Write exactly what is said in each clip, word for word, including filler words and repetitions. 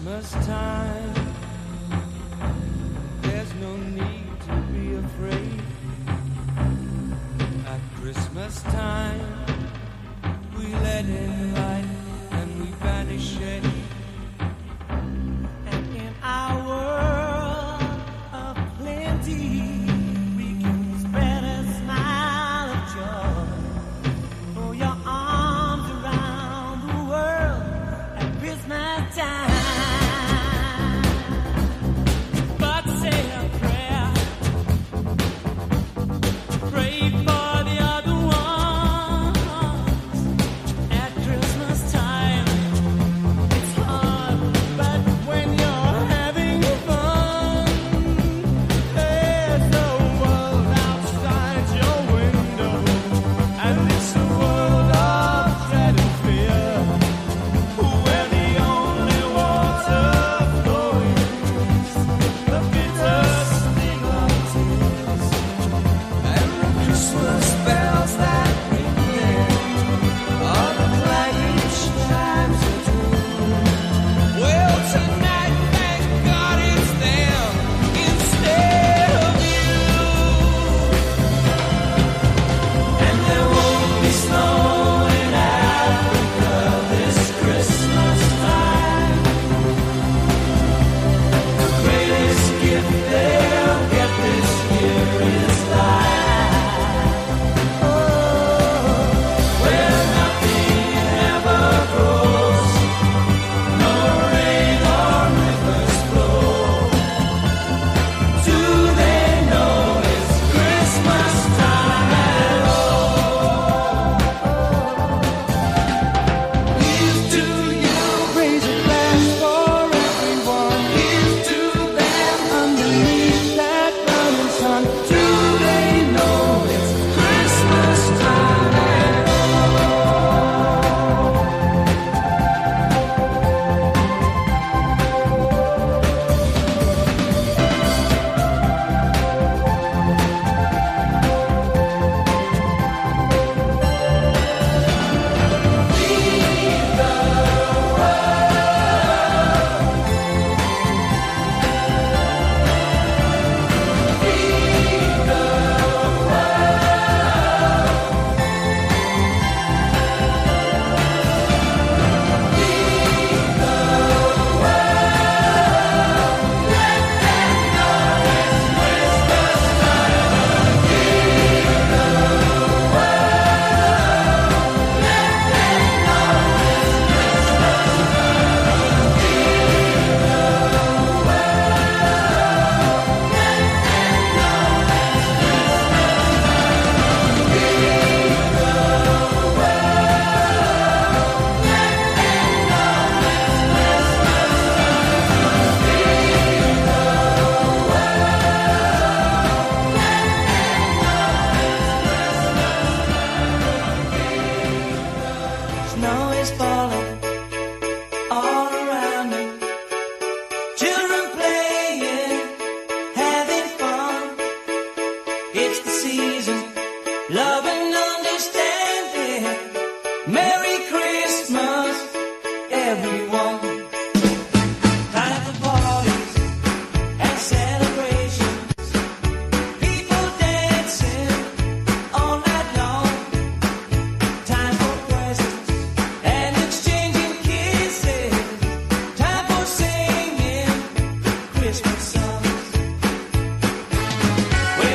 Christmas time, there's no need to be afraid. At Christmas time, we let in light and we banish shade. And in our world of plenty, we can spread a smile of joy. Throw your arms around the world at Christmas time.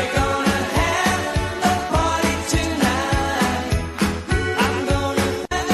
I'm gonna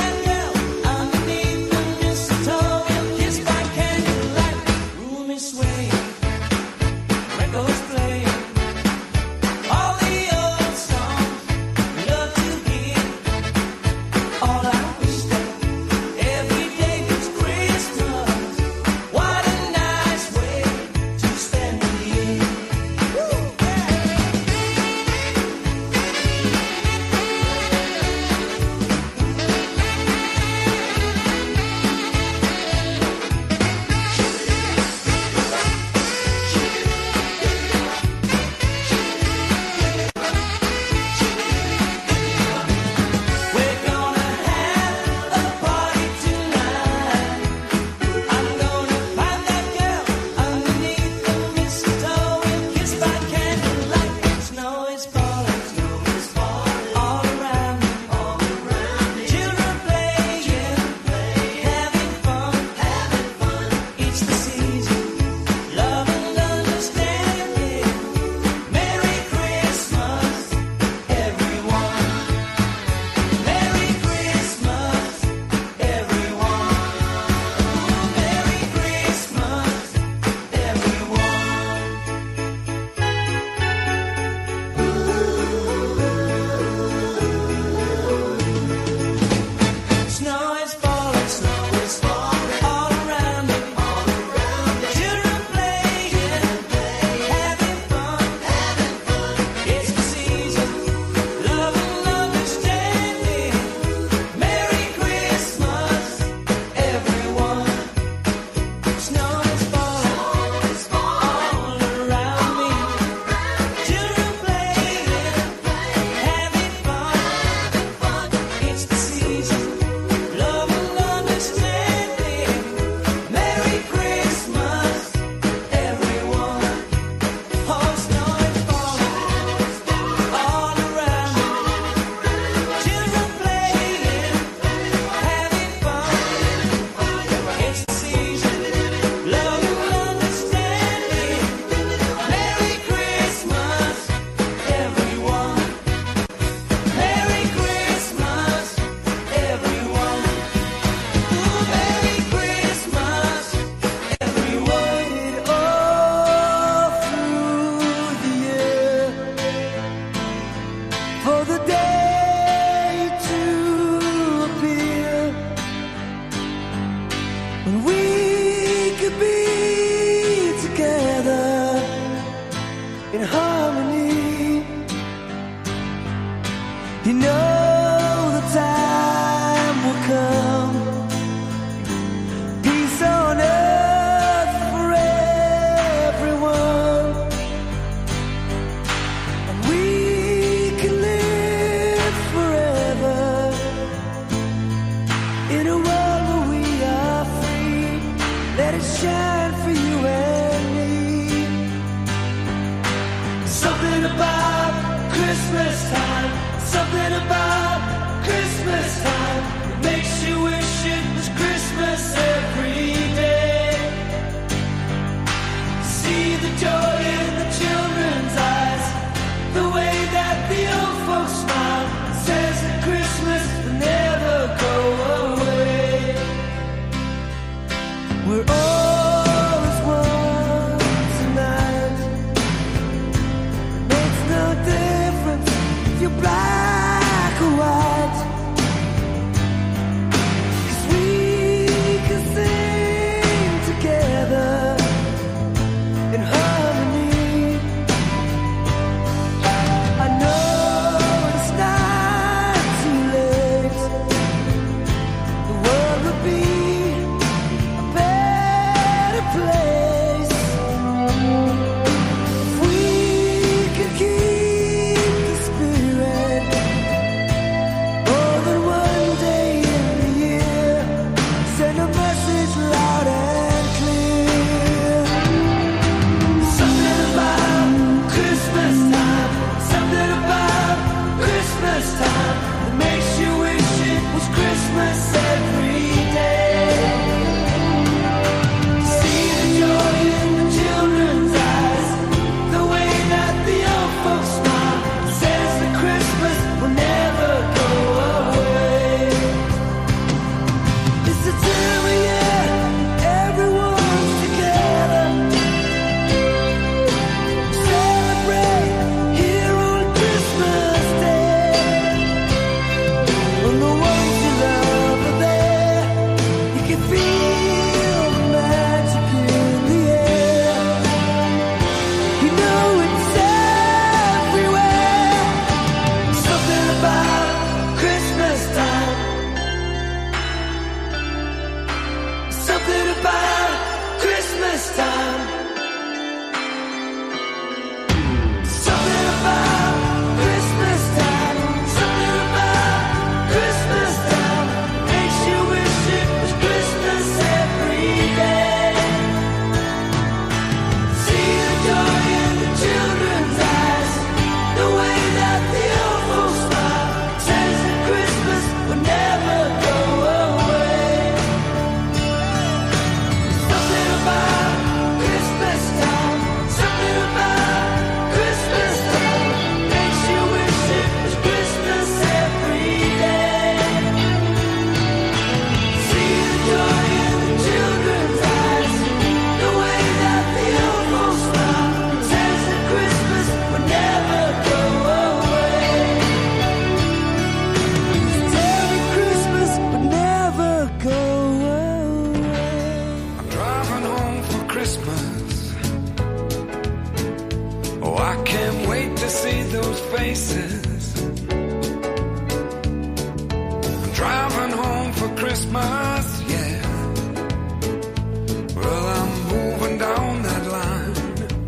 Christmas, yeah. Well, I'm moving down that line,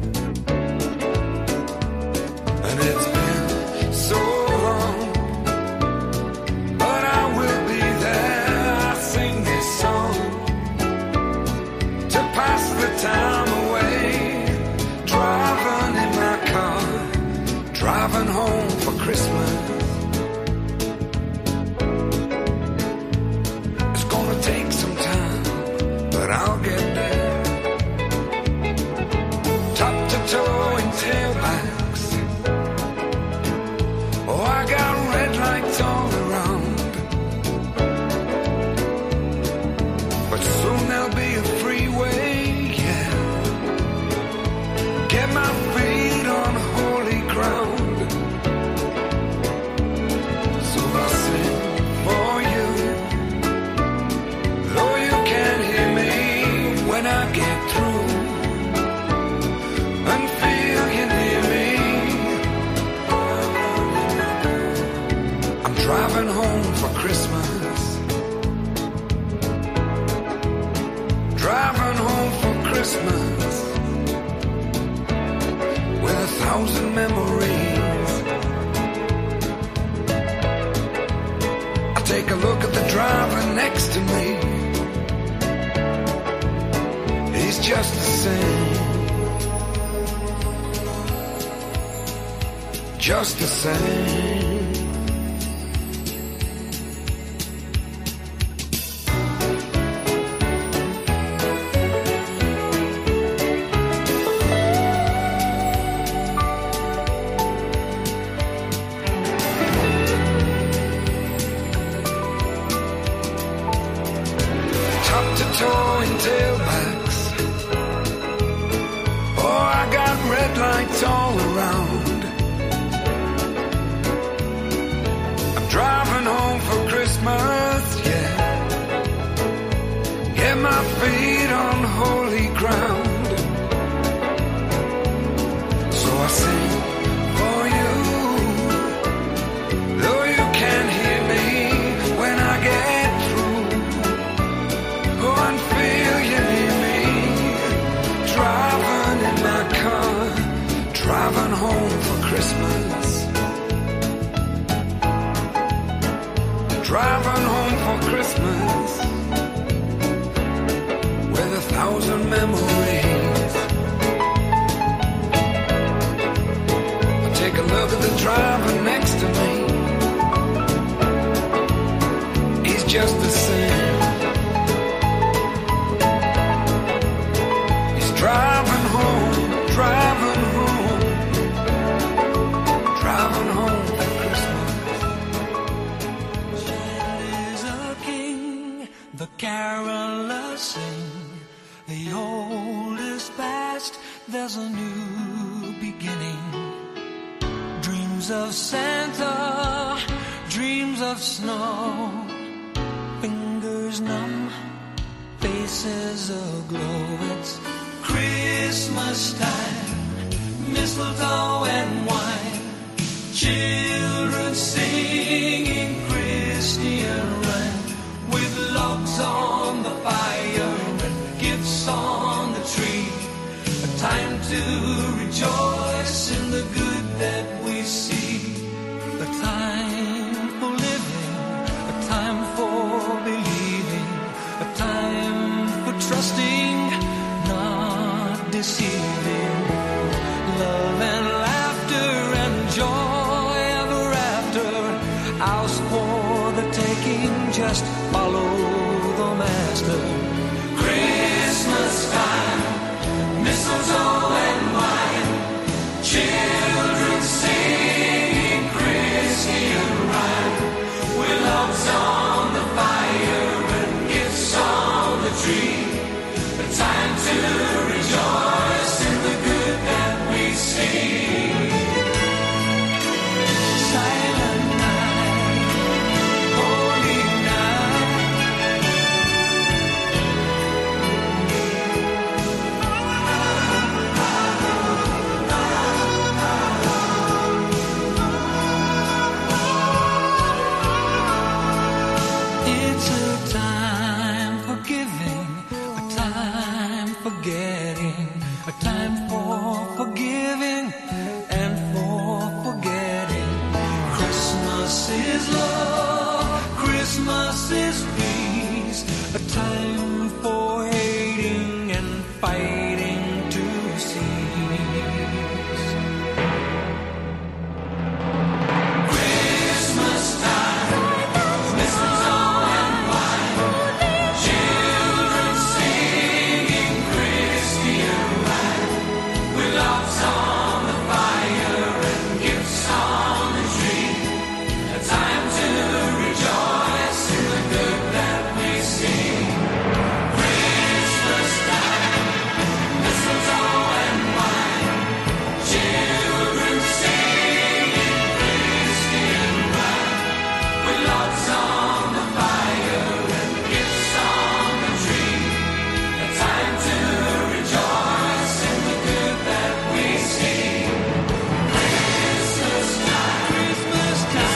and it's been so long, but I will be there. I sing this song to pass the time away, driving in my car, driving home for Christmas. Take some time, but I'll get there. Top to toe in tailbacks. Oh, I got red lights all around, but soon there'll be a freeway, yeah. Get my feet on holy ground. So I'll sing for you, though you can't hear me when I get through, and feel you near me. I'm driving home for Christmas, driving home for Christmas, with a thousand memories. I take a look at the driver next to me. He's just the same, just the same. Top to toe in tailbacks. Oh, I got red lights all around. I'm driving home for Christmas, yeah. Get my feet on holy ground. So I sing for you, though you can't hear me when I get through. Go and feel you near me, driving in my car, driving home for Christmas, driving home for Christmas, with a thousand memories. I take a look at the driver next to me. He's just the same. Driving home, driving home, driving home for Christmas. There is a king, the carolers sing. The old is past, there's a new beginning. Dreams of Santa, dreams of snow. Fingers numb, faces aglow. It's Christmas time, mistletoe and wine, children singing Christian rhyme, with logs on the fire and gifts on the tree. A time to rejoice in the good that we see. A time for living, a time for believing, a time for trusting, not deceiving. Love and laughter and joy ever after. Ours for the taking, just follow the master. Christmas time, mistletoe and wine, children singing Christian rhyme, with logs on the fire and gifts on the tree. A time to rejoice in the good that we see. Silent night, holy night. Christmas is peace, a time for hating and fighting to cease. Christmas time, mistletoe and wine, children singing Christian rhyme, with loves on the fire and gifts on the tree. A time to rejoice in the good that we see. Christmas time, mistletoe and wine, children singing Christian rhyme, with logs on the fire and gifts on the tree. A time to rejoice in the good that we see. Christmas time, Christmas time,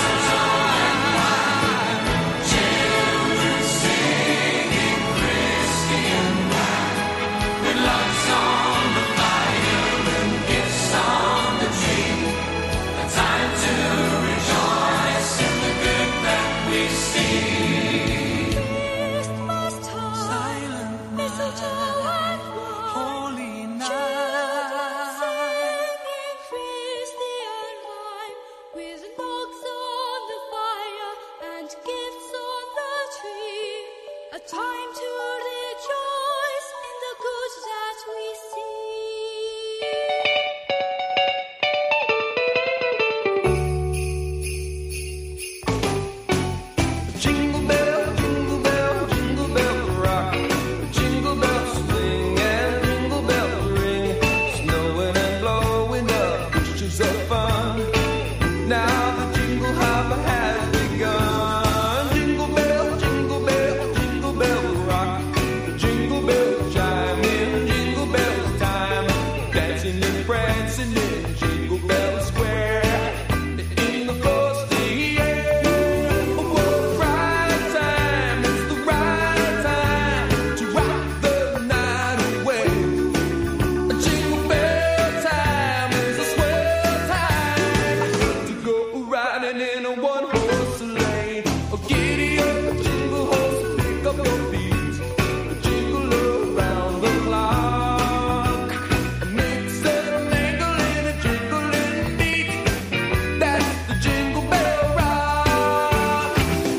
children singing Christian rhyme, with logs on the fire and gifts on the tree. A time to rejoice in the good that we see. Christmas time, Silent mistletoe and wine, holy children night. singing Christian rhyme, with logs on the fire and gifts on the tree. A time to rejoice in the good that we see. Jingle bell, jingle bell, jingle bell rock. Jingle bells swing and jingle bells ring. Snowing and blowing up bushes of fun. Now the jingle hop has begun. Jingle bell, jingle bell, jingle bell rock. Jingle bells chime in jingle bells time. Dancing and prancing in Jingle Bell Square. In the frosty air. What a right time, it's the right time to rock the night away. Jingle bell time is a swell time to go riding in a one-horse sleigh. Oh, giddy up, jingle horse, pick up your feet, jingle around the clock. Mix and mingle in a jingling beat. That's the Jingle Bell Rock.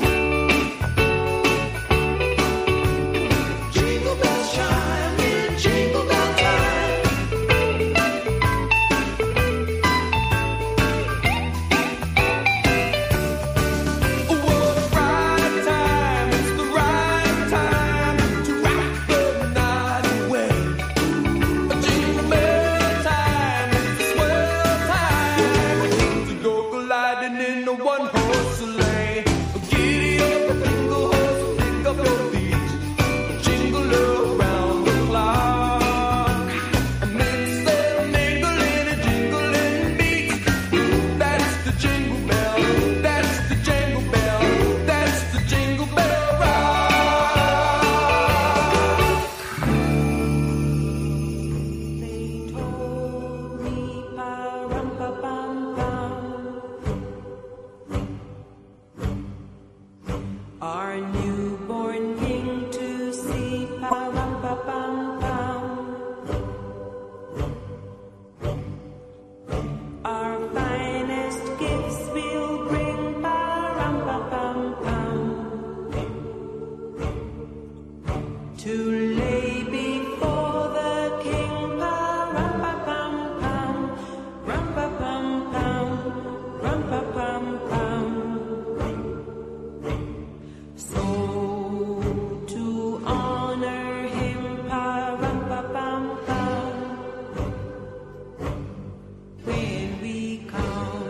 Jingle bells chime in Jingle Bell time. What a right time, it's the right time to rock the night away. Jingle bell time, it's a swell time to go gliding in a one-horse sleigh. Giddy up, jingle horse, pick up your feet, jingle around the clock. Mix and mingle in a jingling beat. That's the Jingle Bell, that's the Jingle Bell, that's the Jingle Bell Rock. They told me pa-rum-pa-bum-bum, our newborn king to see pa-rum-pa-bum-bum. Our finest gifts we'll bring pa-rum-pa-bum-bum, to lay before the king pa-rum-pa-bum-bum, rum-pa-bum-bum, rum-pa-bum-bum. So to honor him pa-rum-pa-bum-bum, when we come.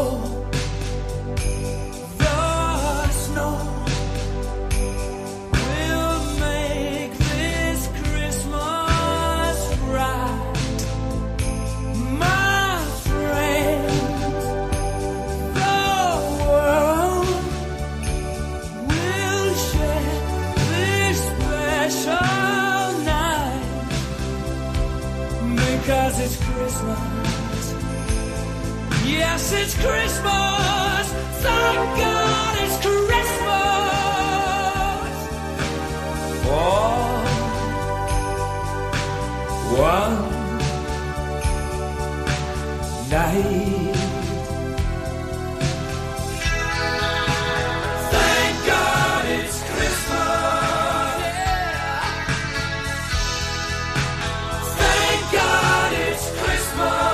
Yes, it's Christmas. Thank God it's Christmas. For one night. Thank God it's Christmas. Yeah. Thank God it's Christmas.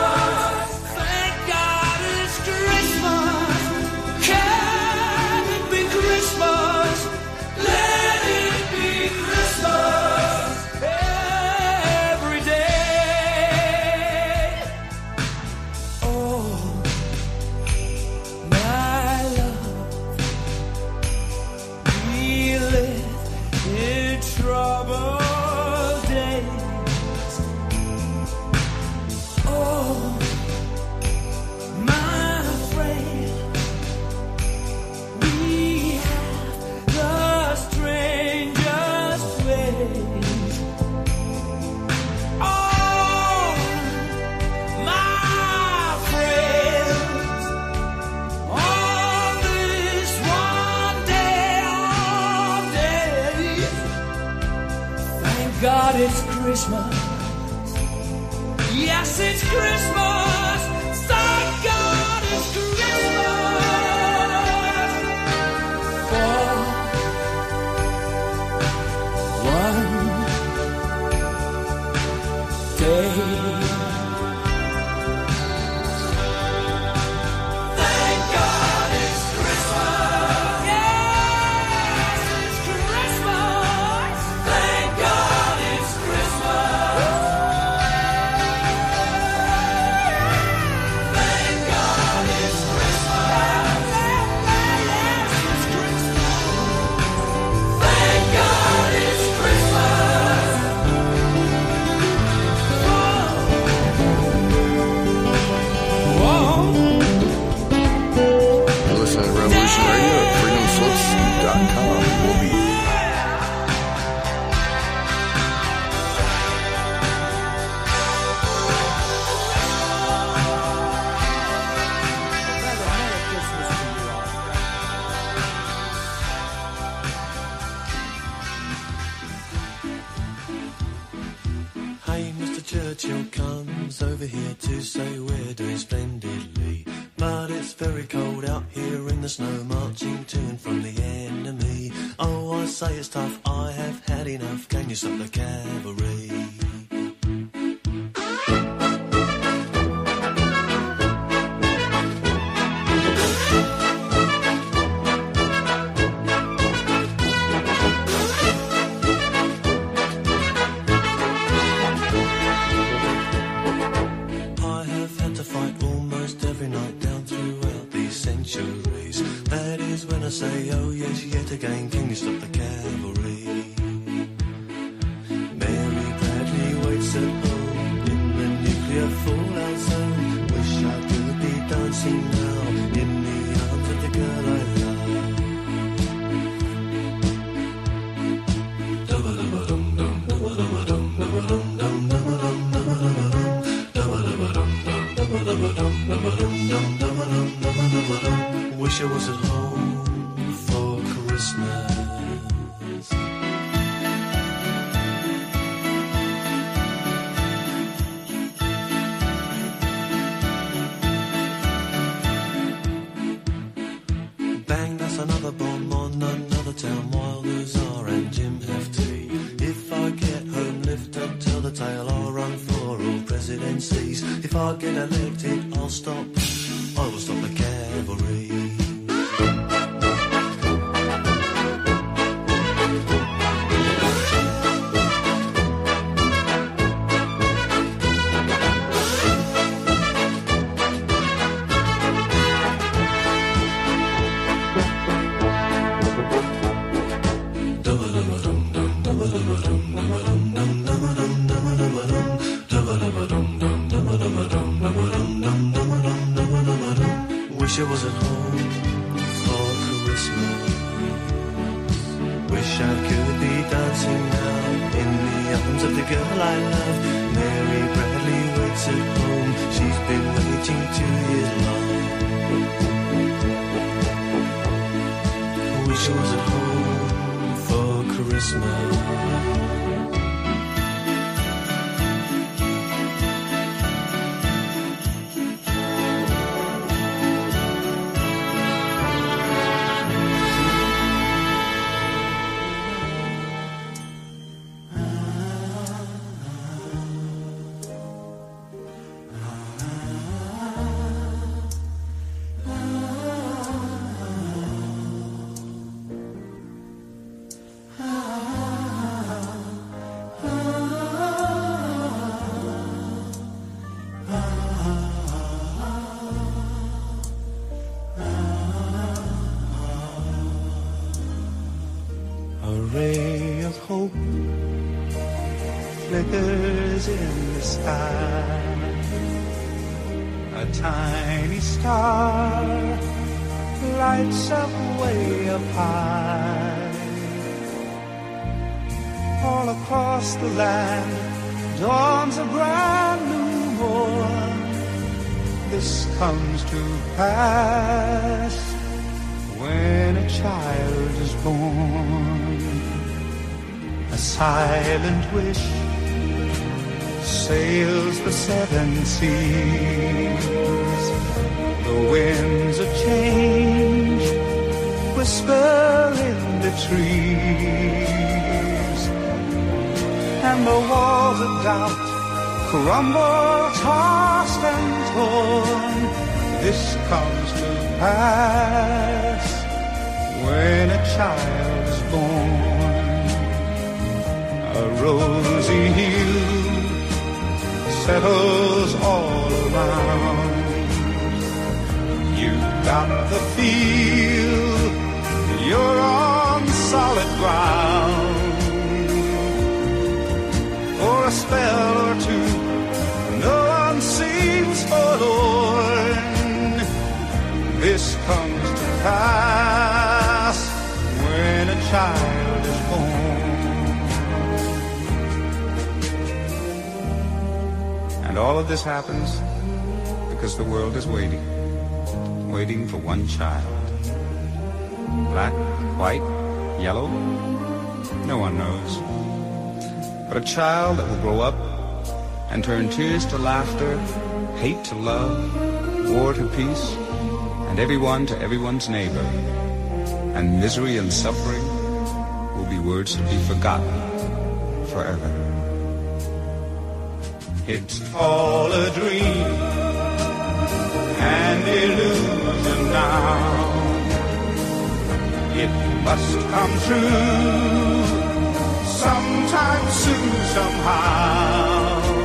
God, it's Christmas. Yes, it's Christmas. Thank God it's Christmas. For one day. Thank God it's Christmas. Yes, it's Christmas. Thank God. Churchill comes over here to say we're doing splendidly, but it's very cold out here in the snow, marching to and from the enemy. Oh, I say it's tough, I have had enough, can you stop the cavalry? Say, oh yes, yet again, can you stop the cavalry? Mary Bradley waits at home in the nuclear fallout zone. Wish I could be dancing now in the arms of the girl I love. Wish I was at home for Christmas. Bang, that's another bomb on another town. Wilders are and Jim have tea. If I get home, lift up, tell the tale. I'll run for all presidencies. If I get elected, I'll stop. I will stop the cavalry. Wish I was at home for Christmas. Wish I could be dancing now in the arms of the girl I love. Mary Bradley waits at home. She's been waiting two years long. Wish I was at home for Christmas. Flickers in the sky, a tiny star lights up way up high. All across the land dawns a brand new morn. This comes to pass when a child is born. A silent wish sails the seven seas. The winds of change whisper in the trees, and the walls of doubt crumble, tossed and torn. This comes to pass when a child is born. A rosy hue settles all around. You've got the feel you're on solid ground. For a spell or two, no one seems forlorn. This comes to pass when a child is born. And all of this happens because the world is waiting, waiting for one child. Black, white, yellow, no one knows. But a child that will grow up and turn tears to laughter, hate to love, war to peace, and everyone to everyone's neighbor. And misery and suffering will be words to be forgotten forever. It's all a dream, an illusion now. It must come true sometime soon, somehow.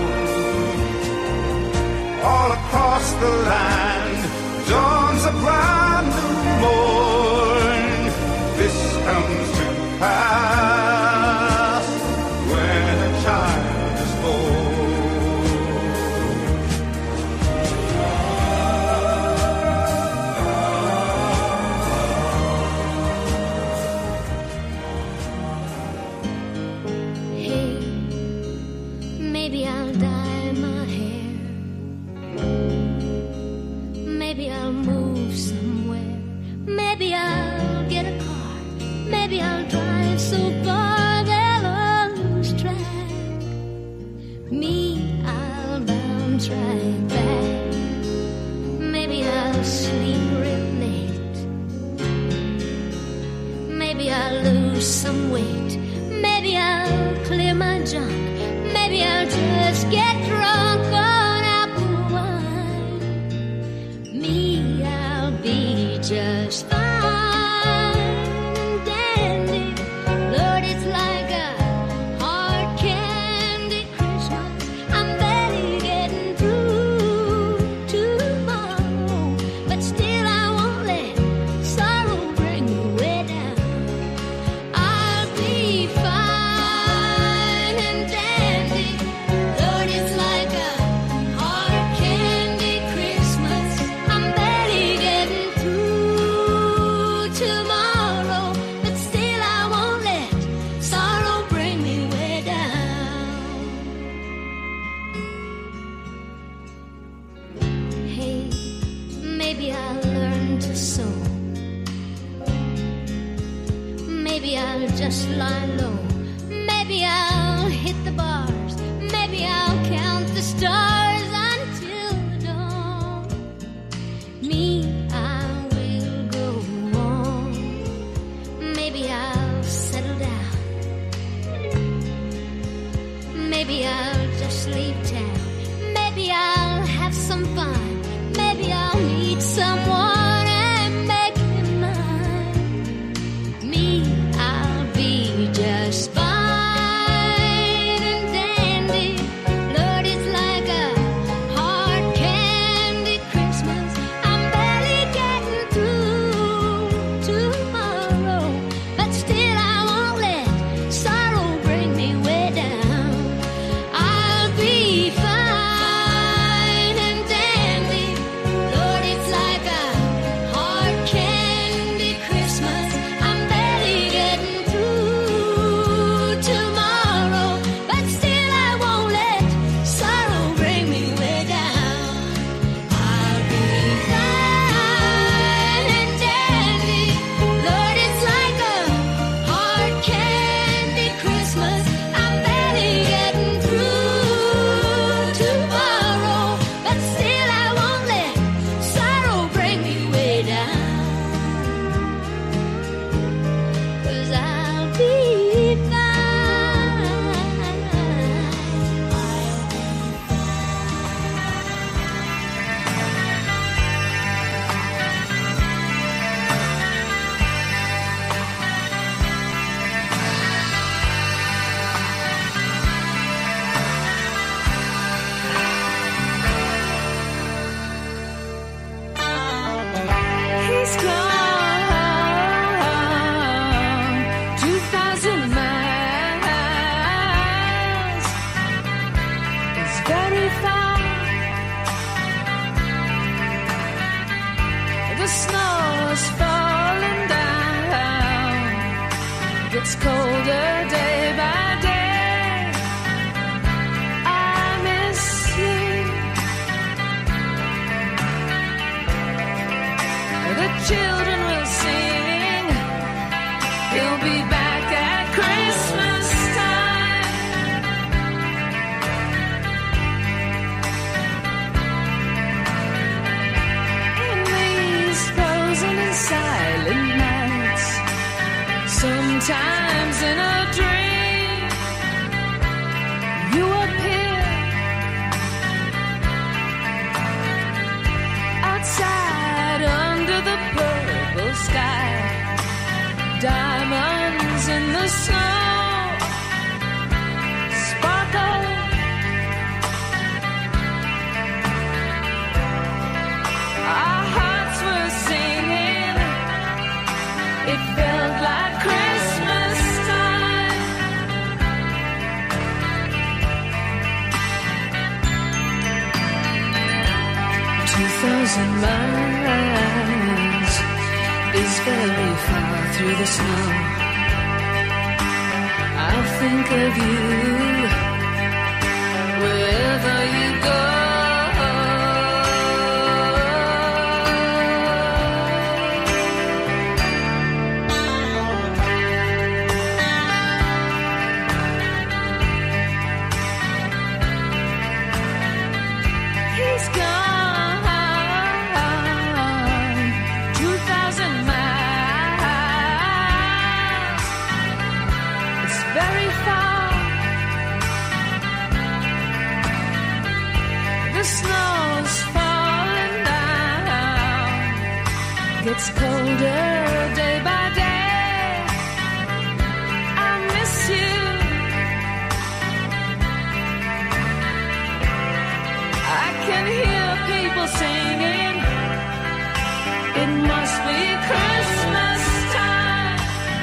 All across the land dawns a brand new morn. This comes to pass when a child is born. Some weight. Maybe I'll clear my junk. Maybe I'll just get drunk on apple wine. Me, I'll be just fine and dandy. Lord, it's like a hard candy Christmas. I'm barely getting through tomorrow, but still I won't let sorrow bring me way down. Fine and dandy, Lord, it's like a hard candy so. Maybe I'll just lie low. Maybe I'll hit the bars. Maybe I'll count the stars until the dawn. Me, I will go on. Maybe I'll settle down. Maybe I'll just leave town. Maybe I'll have some fun. Maybe I'll meet someone and make him mine. Me, I'll be just fine and dandy. Lord, it's like a hard candy Christmas. I'm barely getting through tomorrow, but still I won't let sorrow bring me way down. I'll be fine and dandy. Lord, it's like a hard candy Christmas. I'm barely getting through tomorrow, but still I won't let sorrow bring me way down. I'll be fine and dandy. Lord, it's like a hard candy Christmas. I'm barely getting through tomorrow, but still I won't let sorrow bring me way down. 'Cause I'll be fine. He's gone two thousand miles. It's very far. The snow is falling down. Gets colder day by day. I miss you. The children will sing. He'll be back at Christmas time. In these frozen and silent nights, sometimes in a dream, you appear outside under the purple sky. Diamonds in the snow sparkle. Our hearts were singing. It felt like Christmas time. Two thousand miles is very far through the snow. I'll think of you wherever you go. He's gone two thousand miles. It's very far. The snow's falling down. Gets colder day by day. I miss you. I can hear people singing. It must be Christmas time.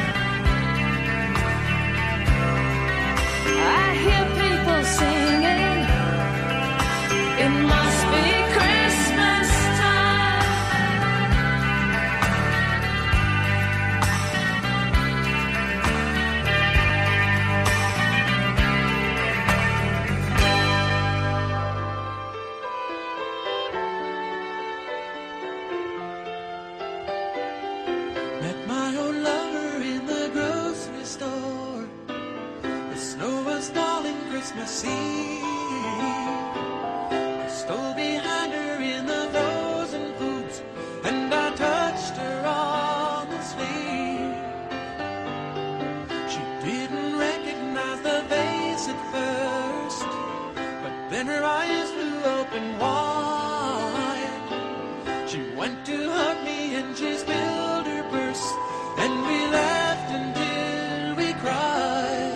I hear people singing. It must be Christmas time. Christmas Eve. I stole behind her in the frozen foods, and I touched her on the sleeve. She didn't recognize the face at first, but then her eyes flew open wide. She went to hug me and she spilled her purse, and we laughed until we cried.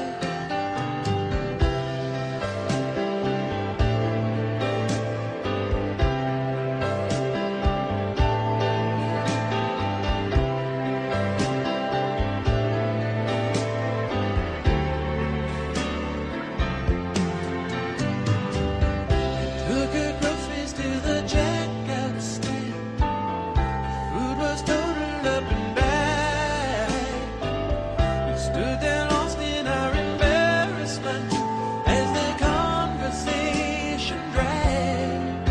Took her groceries to the checkout stand. Food was totaled up and back. We stood there lost in our embarrassment as the conversation dragged.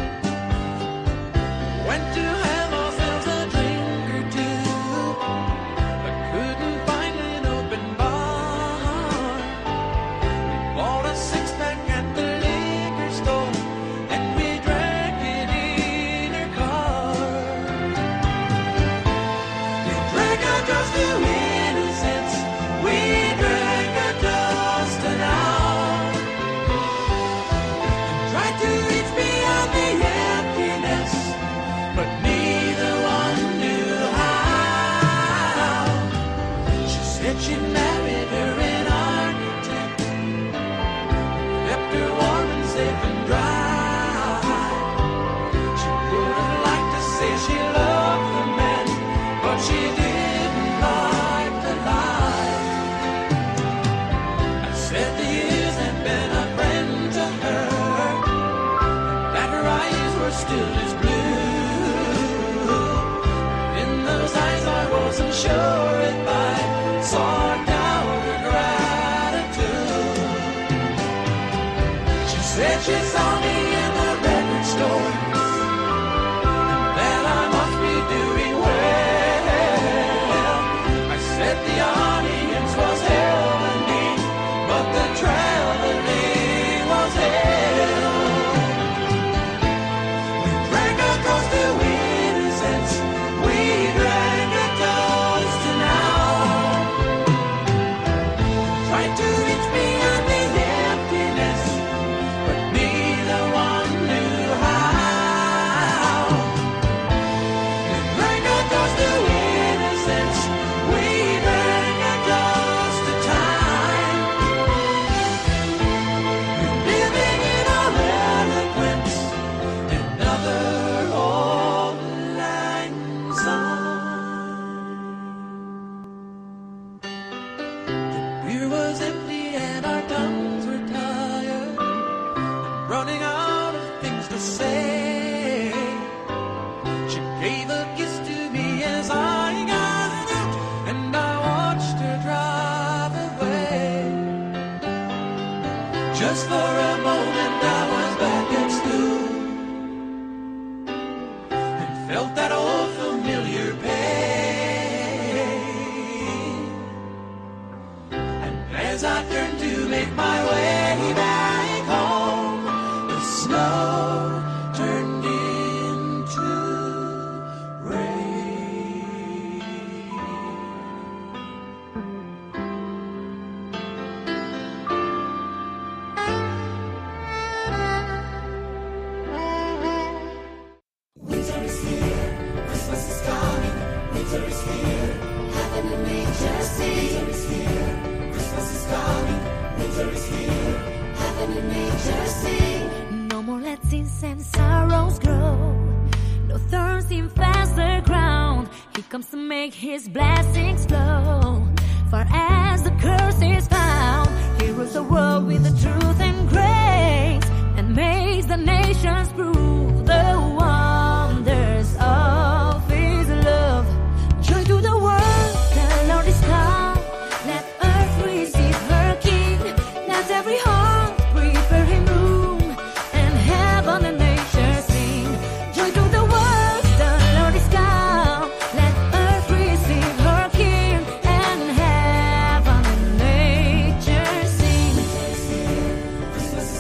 Went to have ourselves a drink or two, but couldn't find an open bar. We bought a six-pack at the liquor store, and we drank it in her car. We drank a toast to innocence. We drank a toast to now. And tried to reach beyond the emptiness, but neither one knew how. She said she'd married her an architect, kept her warm and safe and dry. She would have liked to say she loved the man, but she didn't like to lie. I said the years had been a friend to her, that her eyes were still as blue. In those eyes I wasn't sure if I saw doubt or gratitude. She said she saw me in the record store, and that I must be doing well. I said the audience was heavenly, but the traveling was hell. We drank a toast to innocence. We drank a toast to now. Tried to reach beyond the emptiness, but neither one knew how. We drank a toast to innocence. We drank a toast to time. Living in our eloquence, another old lang syne. The beer was empty and our tongues were tired, running out of things to say. She gave a kiss to me as I got out, and I watched her drive away. Just for a moment I was back at school, and felt that old familiar pain. And as I turned to make my way back home, the snow turned into rain. Winter is here, Christmas is coming. Winter is here, heaven and nature sing. Winter is here, Christmas is coming. Winter is here, heaven and nature sing. No more let sins and sorrows grow, no thorns infest the ground. He comes to make his blessings flow. Far as the curse is found, he rules the world with the truth and grace, and makes the nations prove the wonders of his love. Joy to the world, the Lord is come. Let earth receive her King. Let every heart prepare him room, and heaven and nature sing. Joy to the world, the Lord is come. Let earth receive her King, and heaven and nature sing. Winter is here, Christmas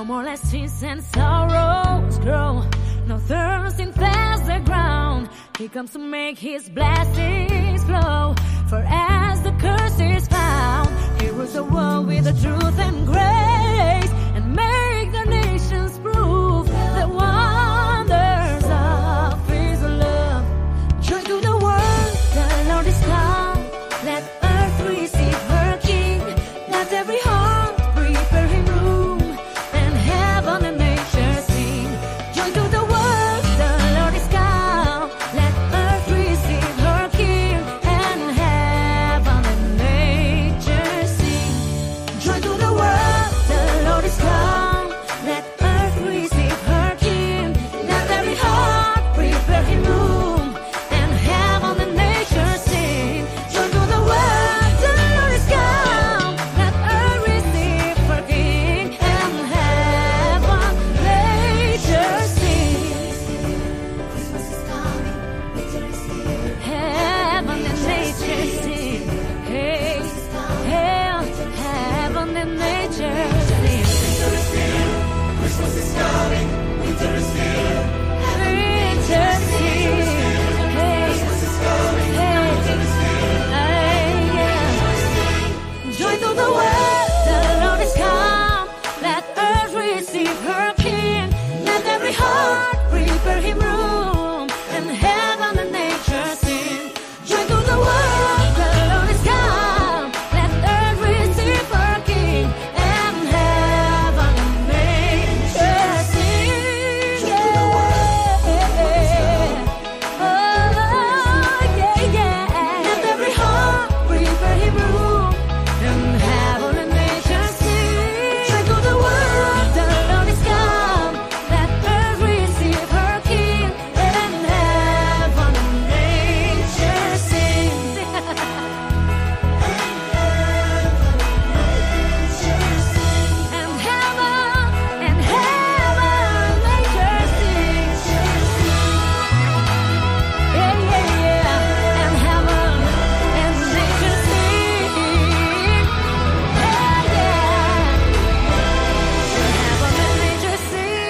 more lessons and sorrows grow. No thirst infests the ground. He comes to make his blessings flow. For as the curse is found, he rules the world with the truth and grace, and make the nations prove the wonders of his love. Joy to the world, the Lord is come. Let earth receive her King. Let every heart prepare him room, and heaven and nature sing. Joy to the world, the Lord is come. Let earth receive her King, and heaven and nature sing. Joy to the world, the Lord is come. Let earth receive her King. Let every heart prepare him room, and heaven and nature sing. Joy to the world, the Lord is come. Let earth receive her King, and heaven, nature sing. Christmas is coming, winter is here. Heaven and nature sing. Hey, hey, heaven and nature sing. Christmas is coming, winter is here. Nature sing. Hey, hey, hey, yeah. Joy to the world, the Lord is come. Let earth receive her King. Let every heart prepare him room, and heaven and nature sing. Joy to the world, the Lord is come. Let earth receive her King, and heaven and nature sing. Yeah. Oh, yeah, yeah. Let every heart prepare him room, and heaven and nature sing. Joy to the world, the Lord is come. Let earth receive her King, and heaven and nature sing. And heaven, and heaven, nature sings. Yeah, yeah, yeah. And heaven, and nature sing. Yeah, yeah. Heaven and nature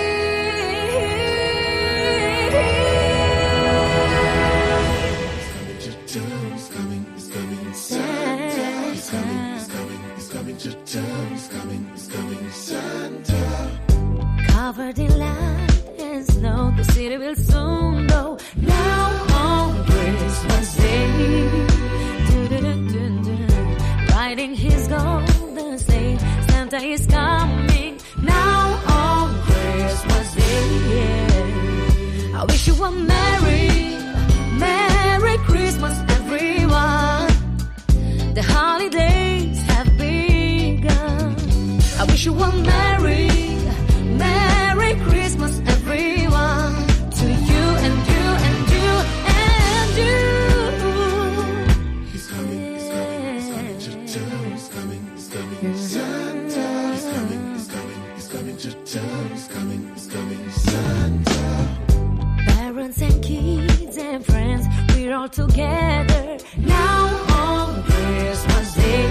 Covered in light and snow, the city will soon go. Now on Christmas Day, doo-doo-doo-doo-doo. Riding his golden sleigh, Santa is coming. Now on Christmas Day, I wish you a merry, merry Christmas, everyone. The holidays have begun. I wish you a merry, merry Christmas, everyone. To you and you and you and you. He's coming, he's coming, he's coming to town. He's coming, he's coming, Santa. He's coming, he's coming, he's coming to town. He's coming, he's coming, Santa. Parents and kids and friends, we're all together now on Christmas Day.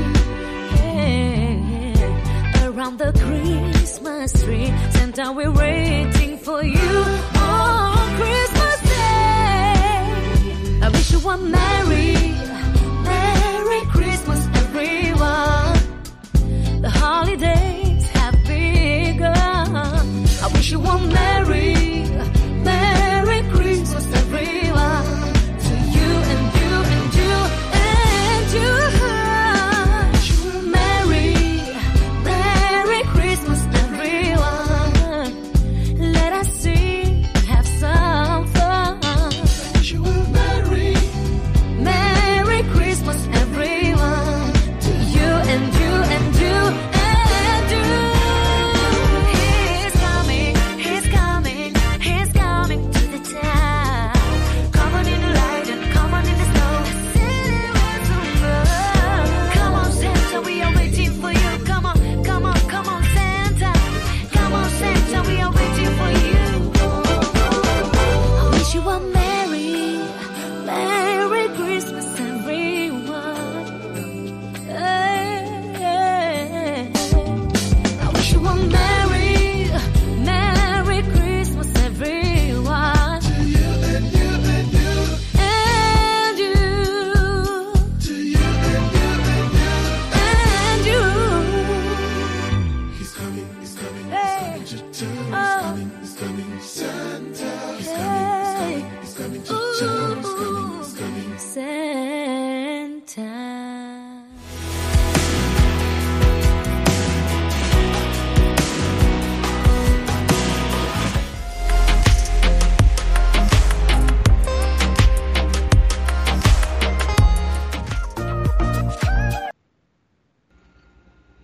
Yeah. Around the Christmas tree, Santa, we're waiting for you on Christmas Day. I wish you a merry, merry Christmas, everyone. The holidays have begun. I wish you a merry, merry Christmas, everyone. To you and you and you and you. Merry, merry Christmas, everyone.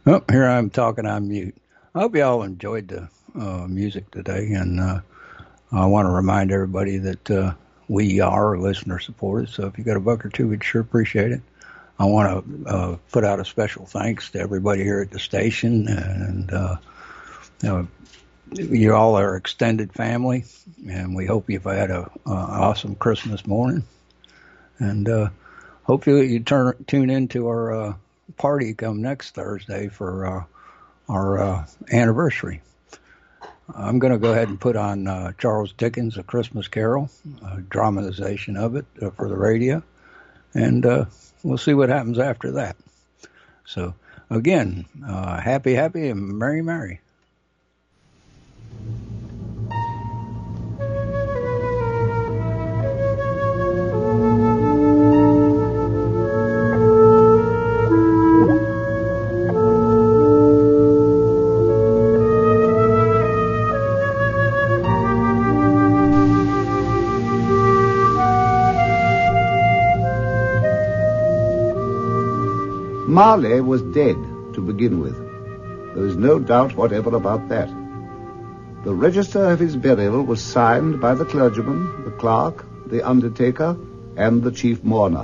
Oh, here I'm talking on mute. I hope you all enjoyed the uh, music today, and uh, I want to remind everybody that uh, we are listener supported, so if you got a buck or two, we'd sure appreciate it. I want to uh, put out a special thanks to everybody here at the station, and uh, you know, you all are extended family, and we hope you've had a, a awesome Christmas morning, and uh, hopefully you turn tune into our uh, party come next Thursday for uh, our uh, anniversary. I'm going to go ahead and put on uh, Charles Dickens' A Christmas Carol, a dramatization of it uh, for the radio, and uh, we'll see what happens after that. So, again, uh, happy, happy, and merry, merry. Marley was dead to begin with. There is no doubt whatever about that. The register of his burial was signed by the clergyman, the clerk, the undertaker, and the chief mourner.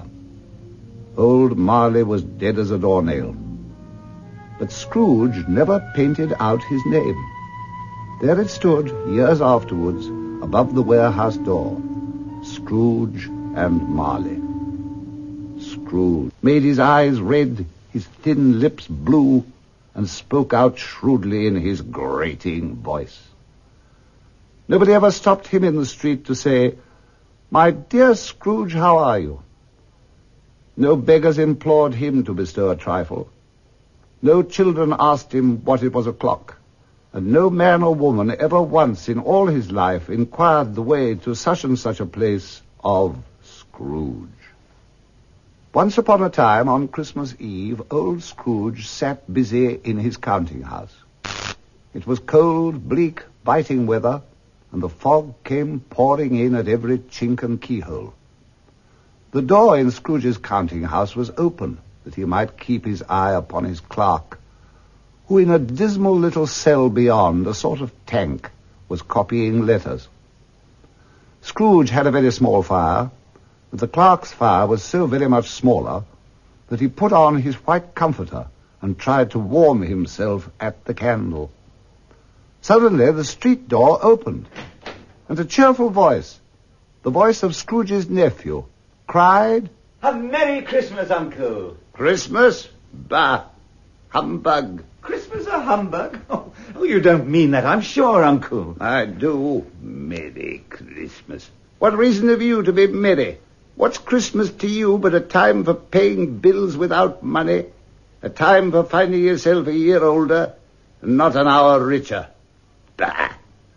Old Marley was dead as a doornail. But Scrooge never painted out his name. There it stood, years afterwards, above the warehouse door. Scrooge and Marley. Scrooge made his eyes red, his thin lips blue, and spoke out shrewdly in his grating voice. Nobody ever stopped him in the street to say, "My dear Scrooge, how are you?" No beggars implored him to bestow a trifle. No children asked him what it was o'clock. And no man or woman ever once in all his life inquired the way to such and such a place of Scrooge. Once upon a time, on Christmas Eve, old Scrooge sat busy in his counting house. It was cold, bleak, biting weather, and the fog came pouring in at every chink and keyhole. The door in Scrooge's counting house was open, that he might keep his eye upon his clerk, who in a dismal little cell beyond, a sort of tank, was copying letters. Scrooge had a very small fire, but the clerk's fire was so very much smaller that he put on his white comforter and tried to warm himself at the candle. Suddenly the street door opened, and a cheerful voice, the voice of Scrooge's nephew, cried, "A Merry Christmas, Uncle!" "Christmas? Bah! Humbug!" "Christmas a humbug? Oh, oh, you don't mean that, I'm sure, Uncle." "I do. Merry Christmas. What reason have you to be merry? What's Christmas to you but a time for paying bills without money, a time for finding yourself a year older and not an hour richer? Bah!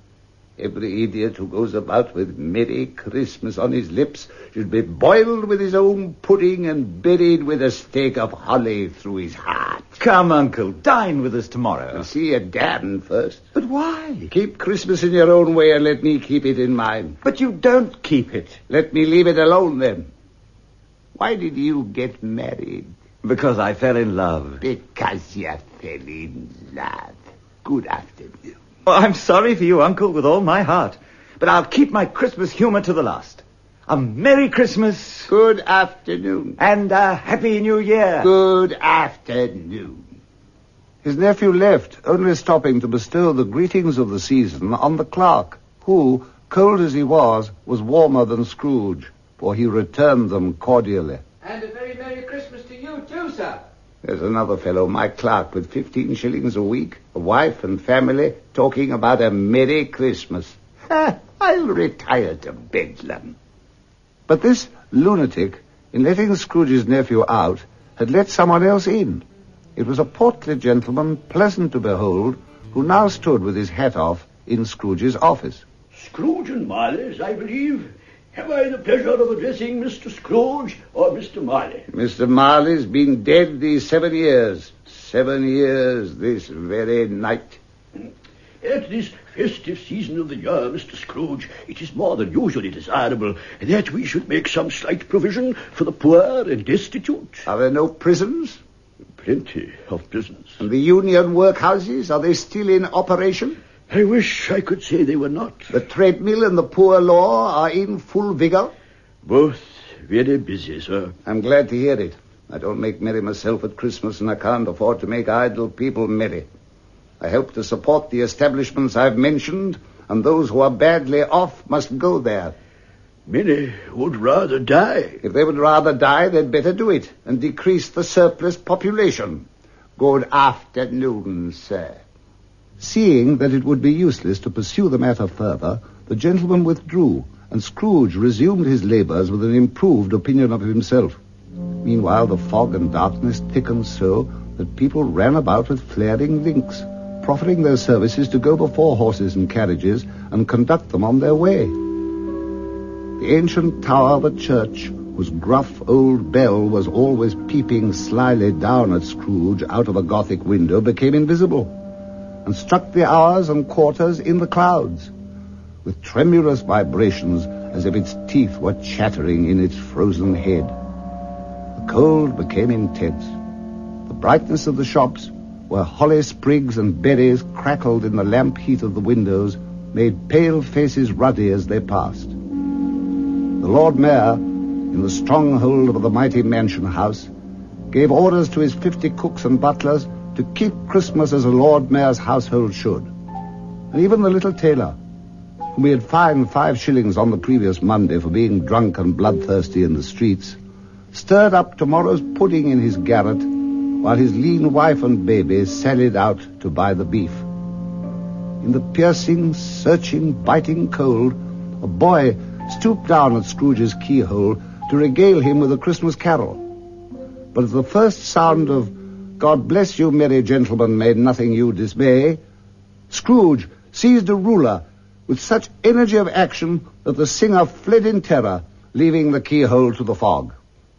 Every idiot who goes about with Merry Christmas on his lips should be boiled with his own pudding and buried with a stake of holly through his heart." Come, Uncle, dine with us tomorrow. I'll see you damned first. But why? Keep Christmas in your own way and let me keep it in mine. But you don't keep it. Let me leave it alone, then. Why did you get married? Because I fell in love. Because you fell in love. Good afternoon. Oh, I'm sorry for you, Uncle, with all my heart. But I'll keep my Christmas humor to the last. A Merry Christmas. Good afternoon. And a Happy New Year. Good afternoon. His nephew left, only stopping to bestow the greetings of the season on the clerk, who, cold as he was, was warmer than Scrooge, for he returned them cordially. "And a very Merry Christmas to you, too, sir." There's another fellow, my clerk, with fifteen shillings a week, a wife and family, talking about a Merry Christmas. Ha, I'll retire to Bedlam. But this lunatic, in letting Scrooge's nephew out, had let someone else in. It was a portly gentleman, pleasant to behold, who now stood with his hat off in Scrooge's office. "Scrooge and Marley's, I believe. Have I the pleasure of addressing Mister Scrooge or Mister Marley?" "Mister Marley's been dead these seven years. Seven years this very night." "At this festive season of the year, Mister Scrooge, it is more than usually desirable that we should make some slight provision for the poor and destitute." "Are there no prisons? plenty of business. And the union workhouses, are they still in operation? I wish I could say they were not. The treadmill and the poor law are in full vigor? Both very busy, sir. I'm glad to hear it. I don't make merry myself at Christmas, and I can't afford to make idle people merry. I help to support the establishments I've mentioned, and those who are badly off must go there. Many would rather die. If they would rather die, they'd better do it and decrease the surplus population. Good afternoon, sir. Seeing that it would be useless to pursue the matter further, the gentleman withdrew, and Scrooge resumed his labours with an improved opinion of himself. Meanwhile, the fog and darkness thickened so that people ran about with flaring links, proffering their services to go before horses and carriages and conduct them on their way. The ancient tower of a church, whose gruff old bell was always peeping slyly down at Scrooge out of a Gothic window, became invisible, and struck the hours and quarters in the clouds, with tremulous vibrations as if its teeth were chattering in its frozen head. The cold became intense. The brightness of the shops, where holly sprigs and berries crackled in the lamp heat of the windows, made pale faces ruddy as they passed. The Lord Mayor, in the stronghold of the mighty mansion house, gave orders to his fifty cooks and butlers to keep Christmas as a Lord Mayor's household should. And even the little tailor, whom he had fined five shillings on the previous Monday for being drunk and bloodthirsty in the streets, stirred up tomorrow's pudding in his garret, while his lean wife and baby sallied out to buy the beef. In the piercing, searching, biting cold, a boy stooped down at Scrooge's keyhole to regale him with a Christmas carol. But at the first sound of "God bless you, merry gentlemen, may nothing you dismay," Scrooge seized a ruler with such energy of action that the singer fled in terror, leaving the keyhole to the fog.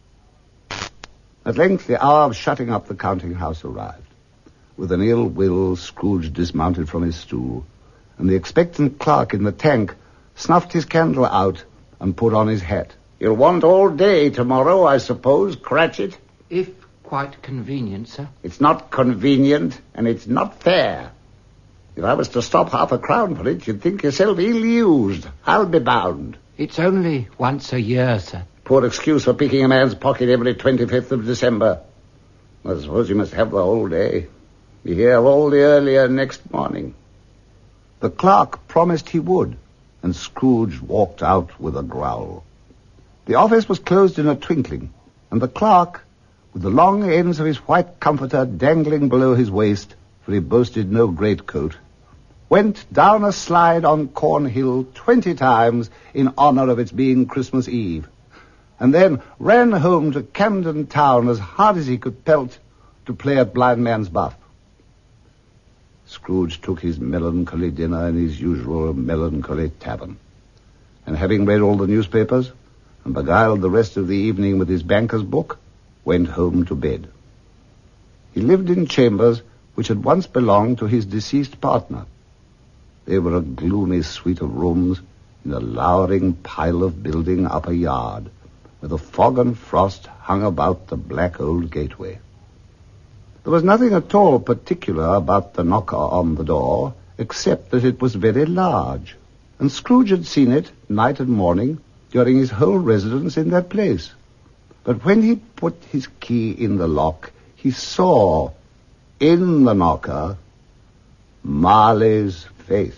At length the hour of shutting up the counting-house arrived. With an ill will, Scrooge dismounted from his stool, and the expectant clerk in the tank snuffed his candle out and put on his hat. "You'll want all day tomorrow, I suppose, Cratchit?" If quite convenient, sir. "It's not convenient, and it's not fair. If I was to stop half a crown for it, you'd think yourself ill-used, I'll be bound." It's only once a year, sir. Poor excuse for picking a man's pocket every twenty-fifth of December. I suppose you must have the whole day. Be here all the earlier next morning. The clerk promised he would, and Scrooge walked out with a growl. The office was closed in a twinkling, and the clerk, with the long ends of his white comforter dangling below his waist, for he boasted no greatcoat, went down a slide on Cornhill twenty times in honor of its being Christmas Eve, and then ran home to Camden Town as hard as he could pelt to play at blind man's buff. Scrooge took his melancholy dinner in his usual melancholy tavern, and having read all the newspapers and beguiled the rest of the evening with his banker's book, went home to bed. He lived in chambers which had once belonged to his deceased partner. They were a gloomy suite of rooms in a lowering pile of building up a yard, where the fog and frost hung about the black old gateway. There was nothing at all particular about the knocker on the door, except that it was very large, and Scrooge had seen it night and morning during his whole residence in that place. But when he put his key in the lock, he saw, in the knocker, Marley's face.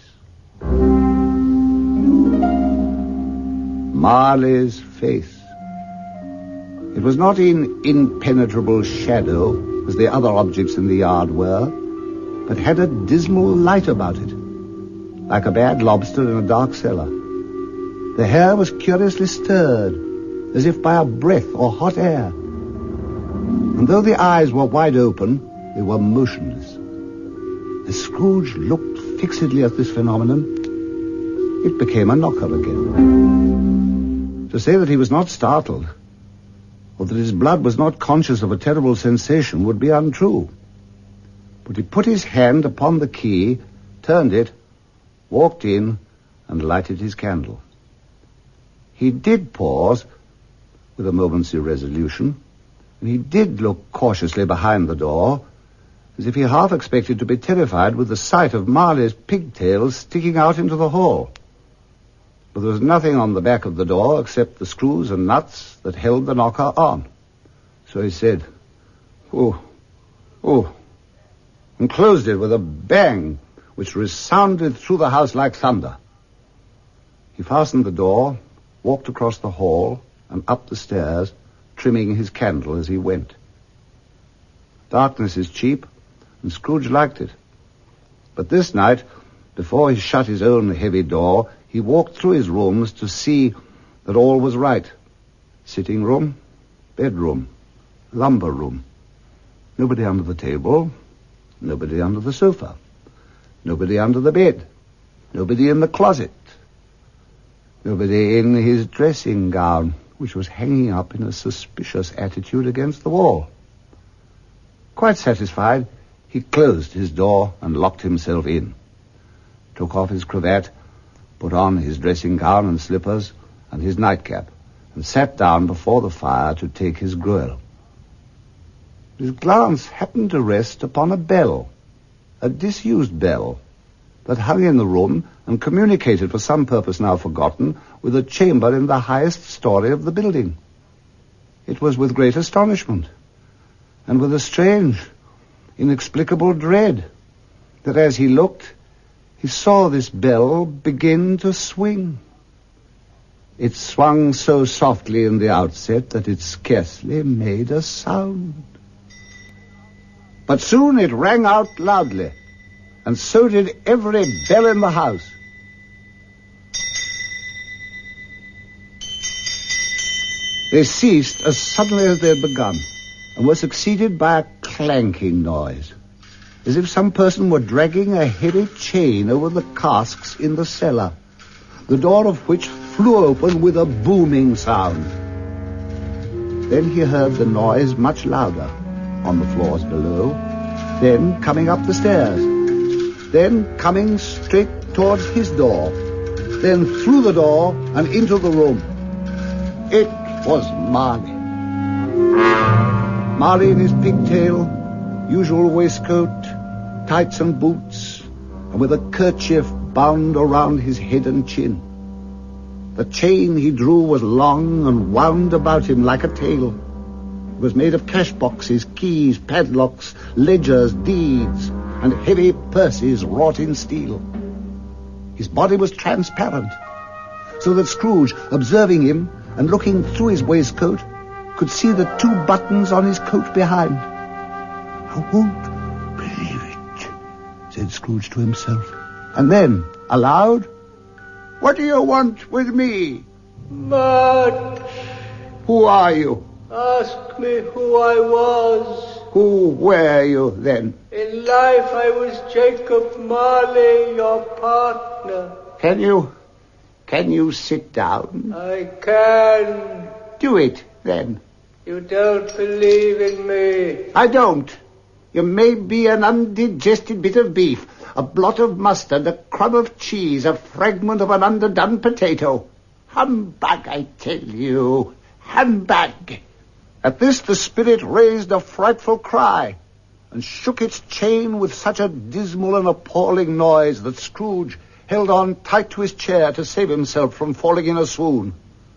Marley's face. It was not in impenetrable shadow, as the other objects in the yard were, but had a dismal light about it, like a bad lobster in a dark cellar. The hair was curiously stirred, as if by a breath or hot air. And though the eyes were wide open, they were motionless. As Scrooge looked fixedly at this phenomenon, it became a knocker again. To say that he was not startled, or that his blood was not conscious of a terrible sensation, would be untrue. But he put his hand upon the key, turned it, walked in, and lighted his candle. He did pause, with a moment's irresolution, And he did look cautiously behind the door, as if he half expected to be terrified with the sight of Marley's pigtails sticking out into the hall. But there was nothing on the back of the door except the screws and nuts that held the knocker on. So he said, "Oh, oh," and closed it with a bang which resounded through the house like thunder. He fastened the door, walked across the hall, and up the stairs, trimming his candle as he went. Darkness is cheap, and Scrooge liked it. But this night, before he shut his own heavy door, he walked through his rooms to see that all was right. Sitting room, bedroom, lumber room. Nobody under the table, nobody under the sofa, nobody under the bed, nobody in the closet, nobody in his dressing gown, which was hanging up in a suspicious attitude against the wall. Quite satisfied, he closed his door and locked himself in, took off his cravat, put on his dressing gown and slippers and his nightcap, and sat down before the fire to take his gruel. His glance happened to rest upon a bell, a disused bell, that hung in the room and communicated for some purpose now forgotten with a chamber in the highest story of the building. It was with great astonishment, and with a strange, inexplicable dread, that as he looked, he saw this bell begin to swing. It swung so softly in the outset that it scarcely made a sound. But soon it rang out loudly, and so did every bell in the house. They ceased as suddenly as they had begun, and were succeeded by a clanking noise, as if some person were dragging a heavy chain over the casks in the cellar, the door of which flew open with a booming sound. Then he heard the noise much louder, on the floors below, then coming up the stairs, then coming straight towards his door, then through the door and into the room. It was Marley. Marley in his pigtail, usual waistcoat, tights and boots, and with a kerchief bound around his head and chin. The chain he drew was long and wound about him like a tail. It was made of cash boxes, keys, padlocks, ledgers, deeds, and heavy purses wrought in steel. His body was transparent, so that Scrooge, observing him and looking through his waistcoat, could see the two buttons on his coat behind. "I won't believe it," said Scrooge to himself. And then, aloud, "What do you want with me?" "Much." "Who are you?" "Ask me who I was." "Who were you, then?" "In life I was Jacob Marley, your partner." Can you, can you sit down?" "I can." "Do it, then." "You don't believe in me." "I don't. You may be an undigested bit of beef, a blot of mustard, a crumb of cheese, a fragment of an underdone potato. Humbug, I tell you. Humbug." At this the spirit raised a frightful cry, and shook its chain with such a dismal and appalling noise that Scrooge held on tight to his chair to save himself from falling in a swoon.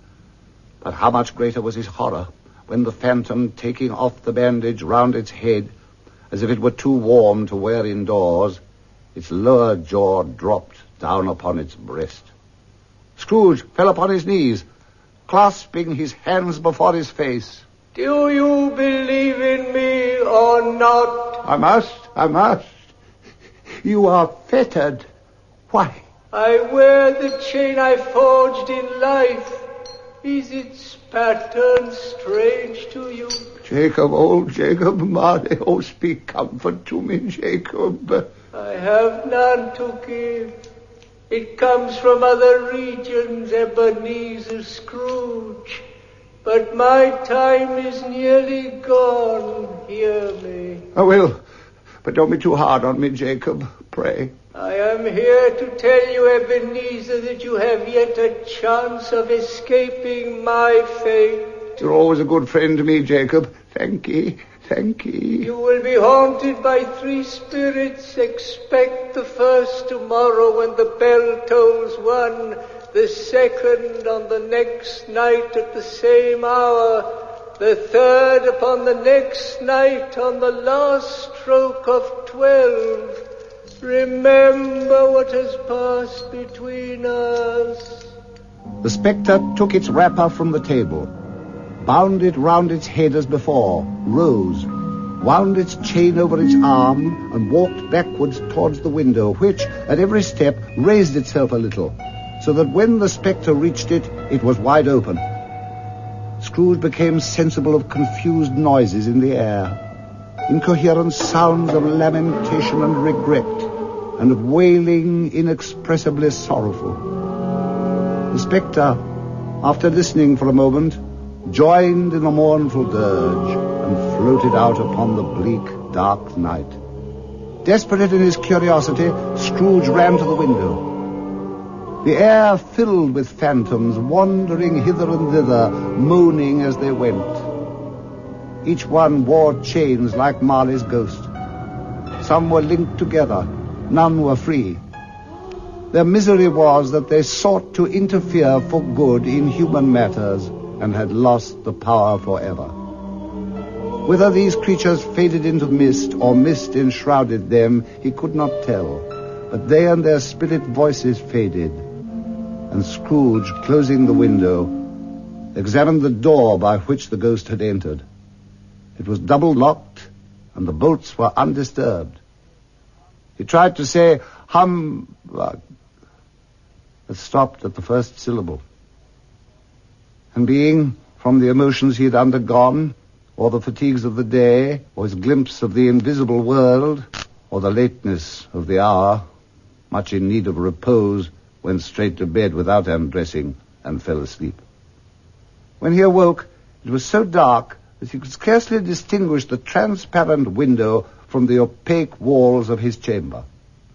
But how much greater was his horror when the phantom, taking off the bandage round its head, as if it were too warm to wear indoors, its lower jaw dropped down upon its breast. Scrooge fell upon his knees, clasping his hands before his face. "Do you believe in me or not?" "I must, I must. You are fettered. Why?" "I wear the chain I forged in life. Is its pattern strange to you?" "Jacob, old Jacob Marley, oh, speak comfort to me, Jacob." "I have none to give. It comes from other regions, Ebenezer Scrooge. But my time is nearly gone, hear me." "I will, but don't be too hard on me, Jacob, pray." "I am here to tell you, Ebenezer, that you have yet a chance of escaping my fate." "You're always a good friend to me, Jacob. Thank ye, thank ye. You will be haunted by three spirits. Expect the first tomorrow when the bell tolls one, the second on the next night at the same hour, the third upon the next night on the last stroke of twelve. Remember what has passed between us. The spectre took its wrapper from the table, bound it round its head as before, rose, wound its chain over its arm, and walked backwards towards the window, which, at every step, raised itself a little, so that when the spectre reached it, it was wide open. Scrooge became sensible of confused noises in the air, incoherent sounds of lamentation and regret, and of wailing inexpressibly sorrowful. The spectre, after listening for a moment, joined in a mournful dirge, and floated out upon the bleak, dark night. Desperate in his curiosity, Scrooge ran to the window. The air filled with phantoms, wandering hither and thither, moaning as they went. Each one wore chains like Marley's ghost. Some were linked together, none were free. Their misery was that they sought to interfere for good in human matters, and had lost the power forever. Whether these creatures faded into mist, or mist enshrouded them, he could not tell, but they and their spirit voices faded, and Scrooge, closing the window, examined the door by which the ghost had entered. It was double-locked, and the bolts were undisturbed. He tried to say, humbug, but stopped at the first syllable. And being, from the emotions he had undergone, or the fatigues of the day, or his glimpse of the invisible world, or the lateness of the hour, much in need of repose, went straight to bed without undressing, and fell asleep. When he awoke, it was so dark that he could scarcely distinguish the transparent window from the opaque walls of his chamber.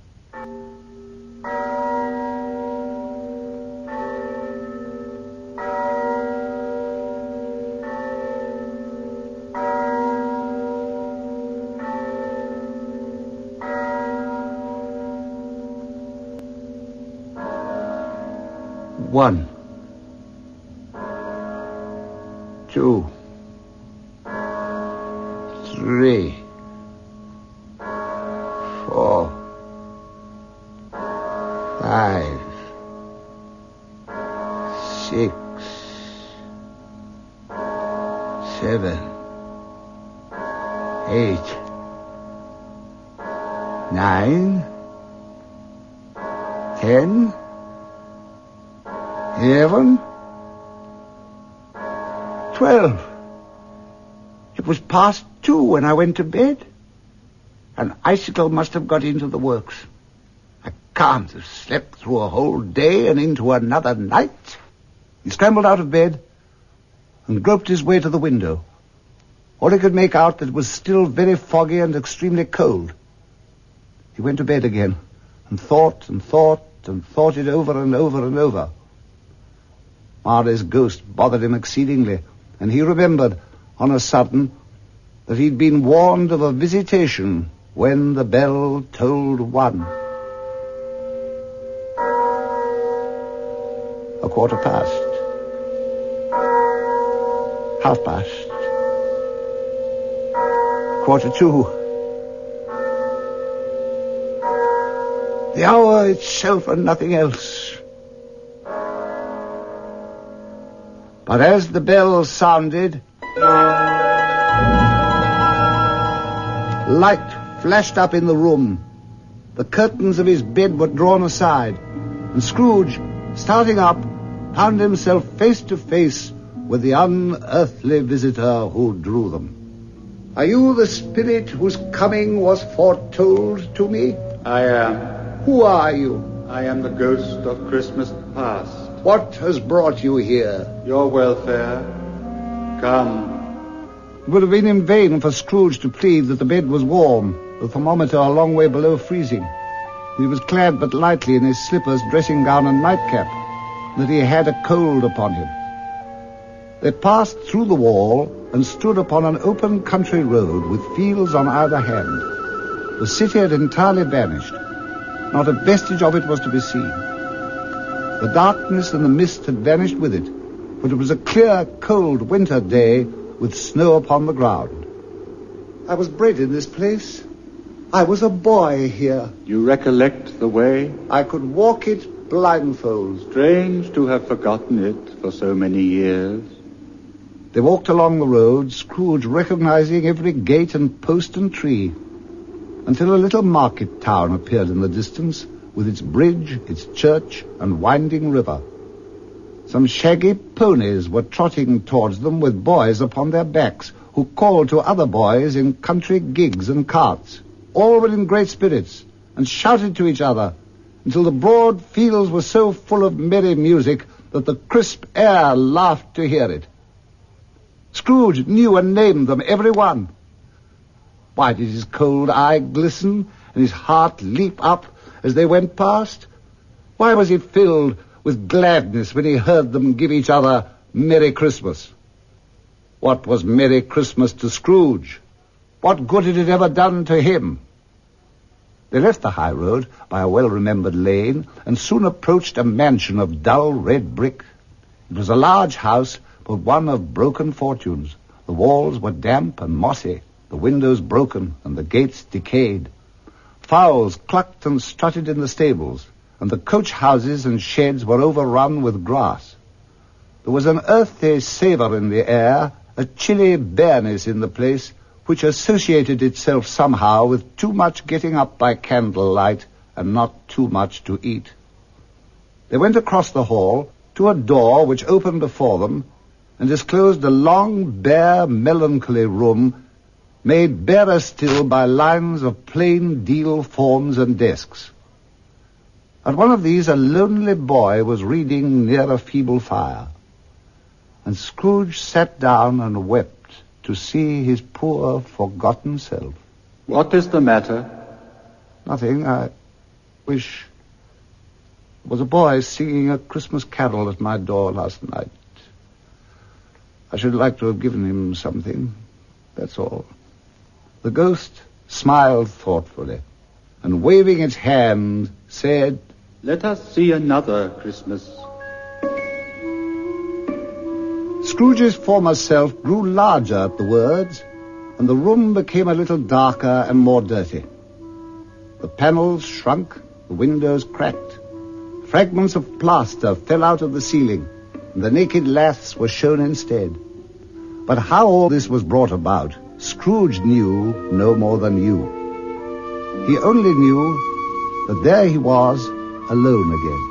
One, two, three, four, five, six, seven, eight, nine, ten, eleven, twelve. It was past two when I went to bed. An icicle must have got into the works. I can't have slept through a whole day and into another night. He scrambled out of bed and groped his way to the window. All he could make out that it was still very foggy and extremely cold. He went to bed again and thought and thought and thought it over and over and over. Marley's ghost bothered him exceedingly, and he remembered, on a sudden, that he'd been warned of a visitation when the bell tolled one. A quarter past. Half past. Quarter to. The hour itself and nothing else. But as the bell sounded, light flashed up in the room. The curtains of his bed were drawn aside, and Scrooge, starting up, found himself face to face with the unearthly visitor who drew them. Are you the spirit whose coming was foretold to me? I am. Who are you? I am the ghost of Christmas past. What has brought you here? Your welfare. Come. It would have been in vain for Scrooge to plead that the bed was warm, the thermometer a long way below freezing. He was clad but lightly in his slippers, dressing gown, and nightcap, that he had a cold upon him. They passed through the wall and stood upon an open country road with fields on either hand. The city had entirely vanished. Not a vestige of it was to be seen. The darkness and the mist had vanished with it, but it was a clear, cold winter day with snow upon the ground. I was bred in this place. I was a boy here. You recollect the way? I could walk it blindfold. Strange to have forgotten it for so many years. They walked along the road, Scrooge recognizing every gate and post and tree, until a little market town appeared in the distance, with its bridge, its church, and winding river. Some shaggy ponies were trotting towards them with boys upon their backs, who called to other boys in country gigs and carts. All were in great spirits, and shouted to each other, until the broad fields were so full of merry music that the crisp air laughed to hear it. Scrooge knew and named them, every one. Why did his cold eye glisten and his heart leap up as they went past? Why was he filled with gladness when he heard them give each other Merry Christmas? What was Merry Christmas to Scrooge? What good had it ever done to him? They left the high road by a well-remembered lane and soon approached a mansion of dull red brick. It was a large house, but one of broken fortunes. The walls were damp and mossy, the windows broken, and the gates decayed. Fowls clucked and strutted in the stables, and the coach houses and sheds were overrun with grass. There was an earthy savour in the air, a chilly bareness in the place, which associated itself somehow with too much getting up by candlelight and not too much to eat. They went across the hall to a door which opened before them and disclosed a long, bare, melancholy room made barer still by lines of plain deal forms and desks. At one of these a lonely boy was reading near a feeble fire, and Scrooge sat down and wept to see his poor, forgotten self. What is the matter? Nothing. I wish... There was a boy singing a Christmas carol at my door last night. I should like to have given him something. That's all. The ghost smiled thoughtfully, and waving its hand, said, Let us see another Christmas. Scrooge's former self grew larger at the words, and the room became a little darker and more dirty. The panels shrunk, the windows cracked. Fragments of plaster fell out of the ceiling, and the naked laths were shown instead. But how all this was brought about, Scrooge knew no more than you. He only knew that there he was, alone again.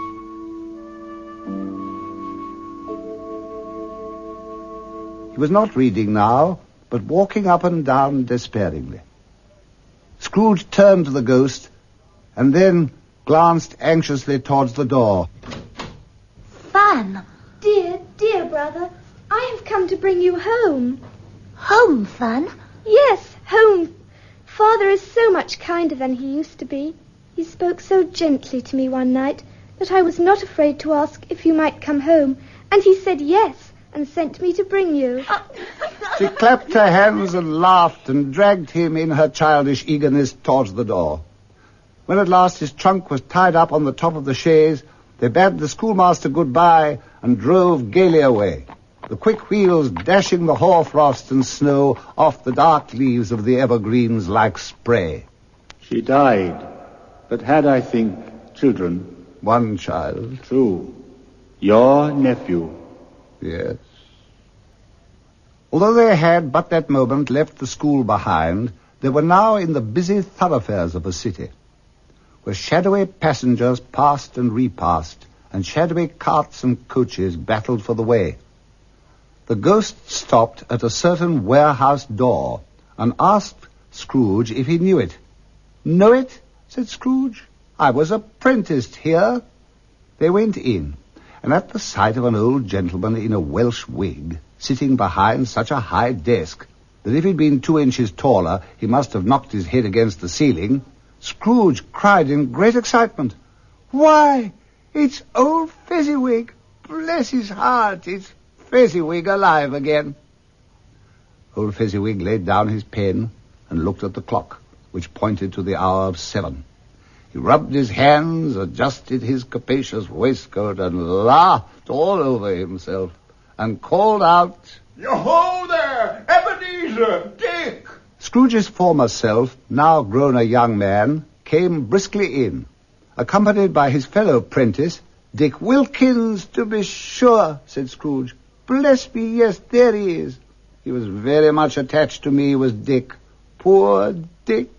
He was not reading now, but walking up and down despairingly. Scrooge turned to the ghost, and then glanced anxiously towards the door. Fun! Dear, dear brother, I have come to bring you home. Home, Fun? Yes, home. Father is so much kinder than he used to be. He spoke so gently to me one night that I was not afraid to ask if you might come home, and he said yes, and sent me to bring you. She clapped her hands and laughed and dragged him in her childish eagerness towards the door. When at last his trunk was tied up on the top of the chaise, they bade the schoolmaster goodbye and drove gaily away, the quick wheels dashing the hoarfrost and snow off the dark leaves of the evergreens like spray. She died, but had, I think, children. One child. True. Your nephew. Yes. Although they had but that moment left the school behind, they were now in the busy thoroughfares of a city, where shadowy passengers passed and repassed, and shadowy carts and coaches battled for the way. The ghost stopped at a certain warehouse door and asked Scrooge if he knew it. Know it? Said Scrooge. I was apprenticed here. They went in, and at the sight of an old gentleman in a Welsh wig, sitting behind such a high desk that if he'd been two inches taller, he must have knocked his head against the ceiling, Scrooge cried in great excitement, Why, it's old Fezziwig! Bless his heart, it's Fezziwig alive again. Old Fezziwig laid down his pen and looked at the clock, which pointed to the hour of seven. He rubbed his hands, adjusted his capacious waistcoat, and laughed all over himself, and called out, "Yo-ho there, Ebenezer, Dick!" Scrooge's former self, now grown a young man, came briskly in, accompanied by his fellow prentice, Dick Wilkins, to be sure, said Scrooge. Bless me, yes, there he is. He was very much attached to me, was Dick. Poor Dick.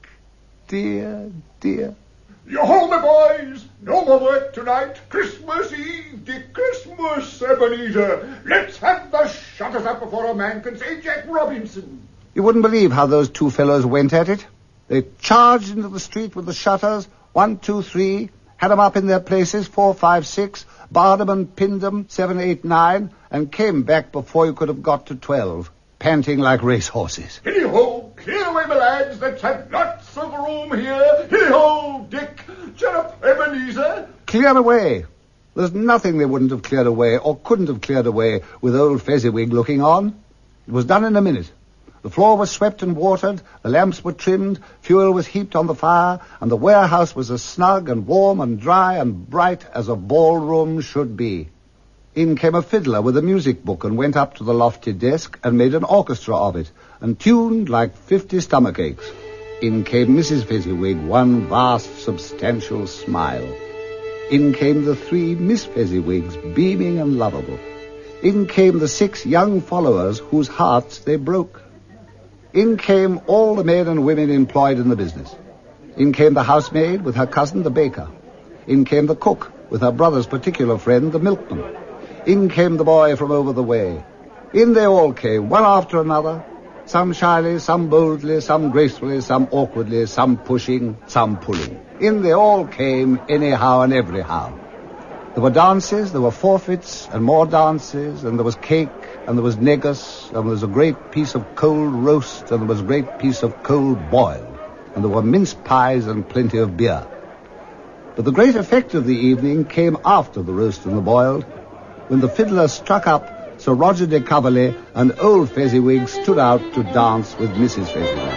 Dear, dear. Yo-ho, my boys! No more work tonight. Christmas Eve, Dick, Christmas, Ebenezer. Let's have the shutters up before a man can say Jack Robinson. You wouldn't believe how those two fellows went at it. They charged into the street with the shutters, one, two, three, had 'em up in their places, four, five, six, barred 'em and pinned 'em, seven, eight, nine, and came back before you could have got to twelve, panting like racehorses. Hilly-ho, clear away, my lads. Let's have lots of room here. Hilly-ho, Dick. Cheer up, Ebenezer. Clear away. There's nothing they wouldn't have cleared away, or couldn't have cleared away, with old Fezziwig looking on. It was done in a minute. The floor was swept and watered, the lamps were trimmed, fuel was heaped on the fire, and the warehouse was as snug and warm and dry and bright as a ballroom should be. In came a fiddler with a music book and went up to the lofty desk and made an orchestra of it, and tuned like fifty stomach aches. In came Missus Fezziwig, one vast, substantial smile. In came the three Miss Fezziwigs, beaming and lovable. In came the six young followers whose hearts they broke. In came all the men and women employed in the business. In came the housemaid with her cousin, the baker. In came the cook with her brother's particular friend, the milkman. In came the boy from over the way. In they all came, one after another, some shyly, some boldly, some gracefully, some awkwardly, some pushing, some pulling. In they all came, anyhow and everyhow. There were dances, there were forfeits, and more dances, and there was cake, and there was negus, and there was a great piece of cold roast, and there was a great piece of cold boiled, and there were mince pies and plenty of beer. But the great effect of the evening came after the roast and the boiled, when the fiddler struck up Sir Roger de Coverley, and old Fezziwig stood out to dance with Missus Fezziwig.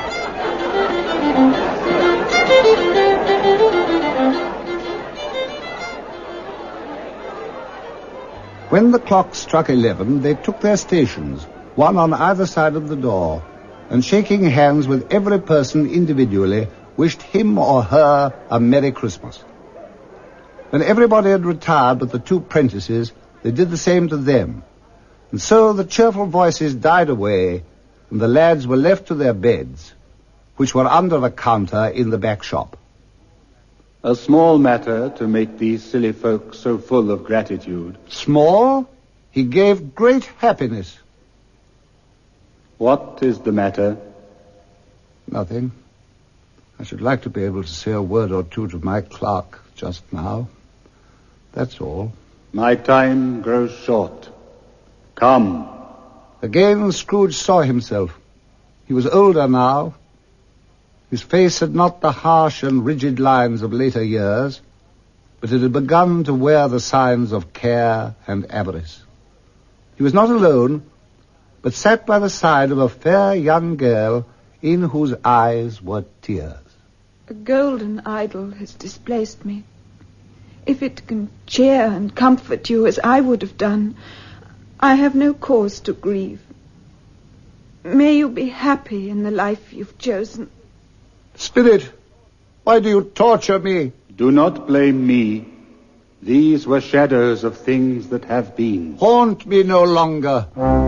When the clock struck eleven, they took their stations, one on either side of the door, and shaking hands with every person individually, wished him or her a Merry Christmas. When everybody had retired but the two prentices, they did the same to them. And so the cheerful voices died away, and the lads were left to their beds, which were under a counter in the back shop. A small matter to make these silly folk so full of gratitude. Small? He gave great happiness. What is the matter? Nothing. I should like to be able to say a word or two to my clerk just now. That's all. My time grows short. Come. Again Scrooge saw himself. He was older now. His face had not the harsh and rigid lines of later years, but it had begun to wear the signs of care and avarice. He was not alone, but sat by the side of a fair young girl in whose eyes were tears. A golden idol has displaced me. If it can cheer and comfort you as I would have done, I have no cause to grieve. May you be happy in the life you've chosen. Spirit, why do you torture me? Do not blame me. These were shadows of things that have been. Haunt me no longer.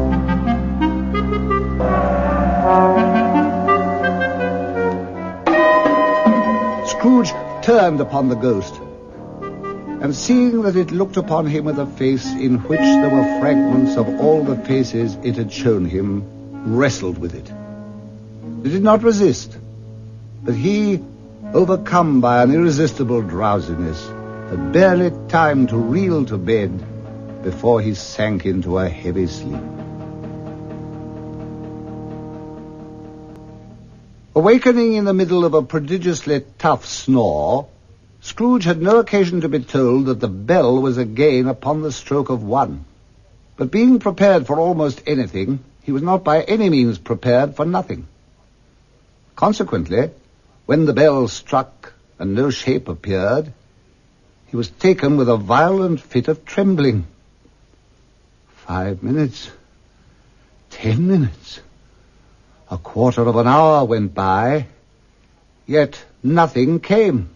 Scrooge turned upon the ghost, and seeing that it looked upon him with a face in which there were fragments of all the faces it had shown him, wrestled with it. It did not resist, but he, overcome by an irresistible drowsiness, had barely time to reel to bed before he sank into a heavy sleep. Awakening in the middle of a prodigiously tough snore, Scrooge had no occasion to be told that the bell was again upon the stroke of one. But being prepared for almost anything, he was not by any means prepared for nothing. Consequently, when the bell struck and no shape appeared, he was taken with a violent fit of trembling. Five minutes, ten minutes, a quarter of an hour went by, yet nothing came.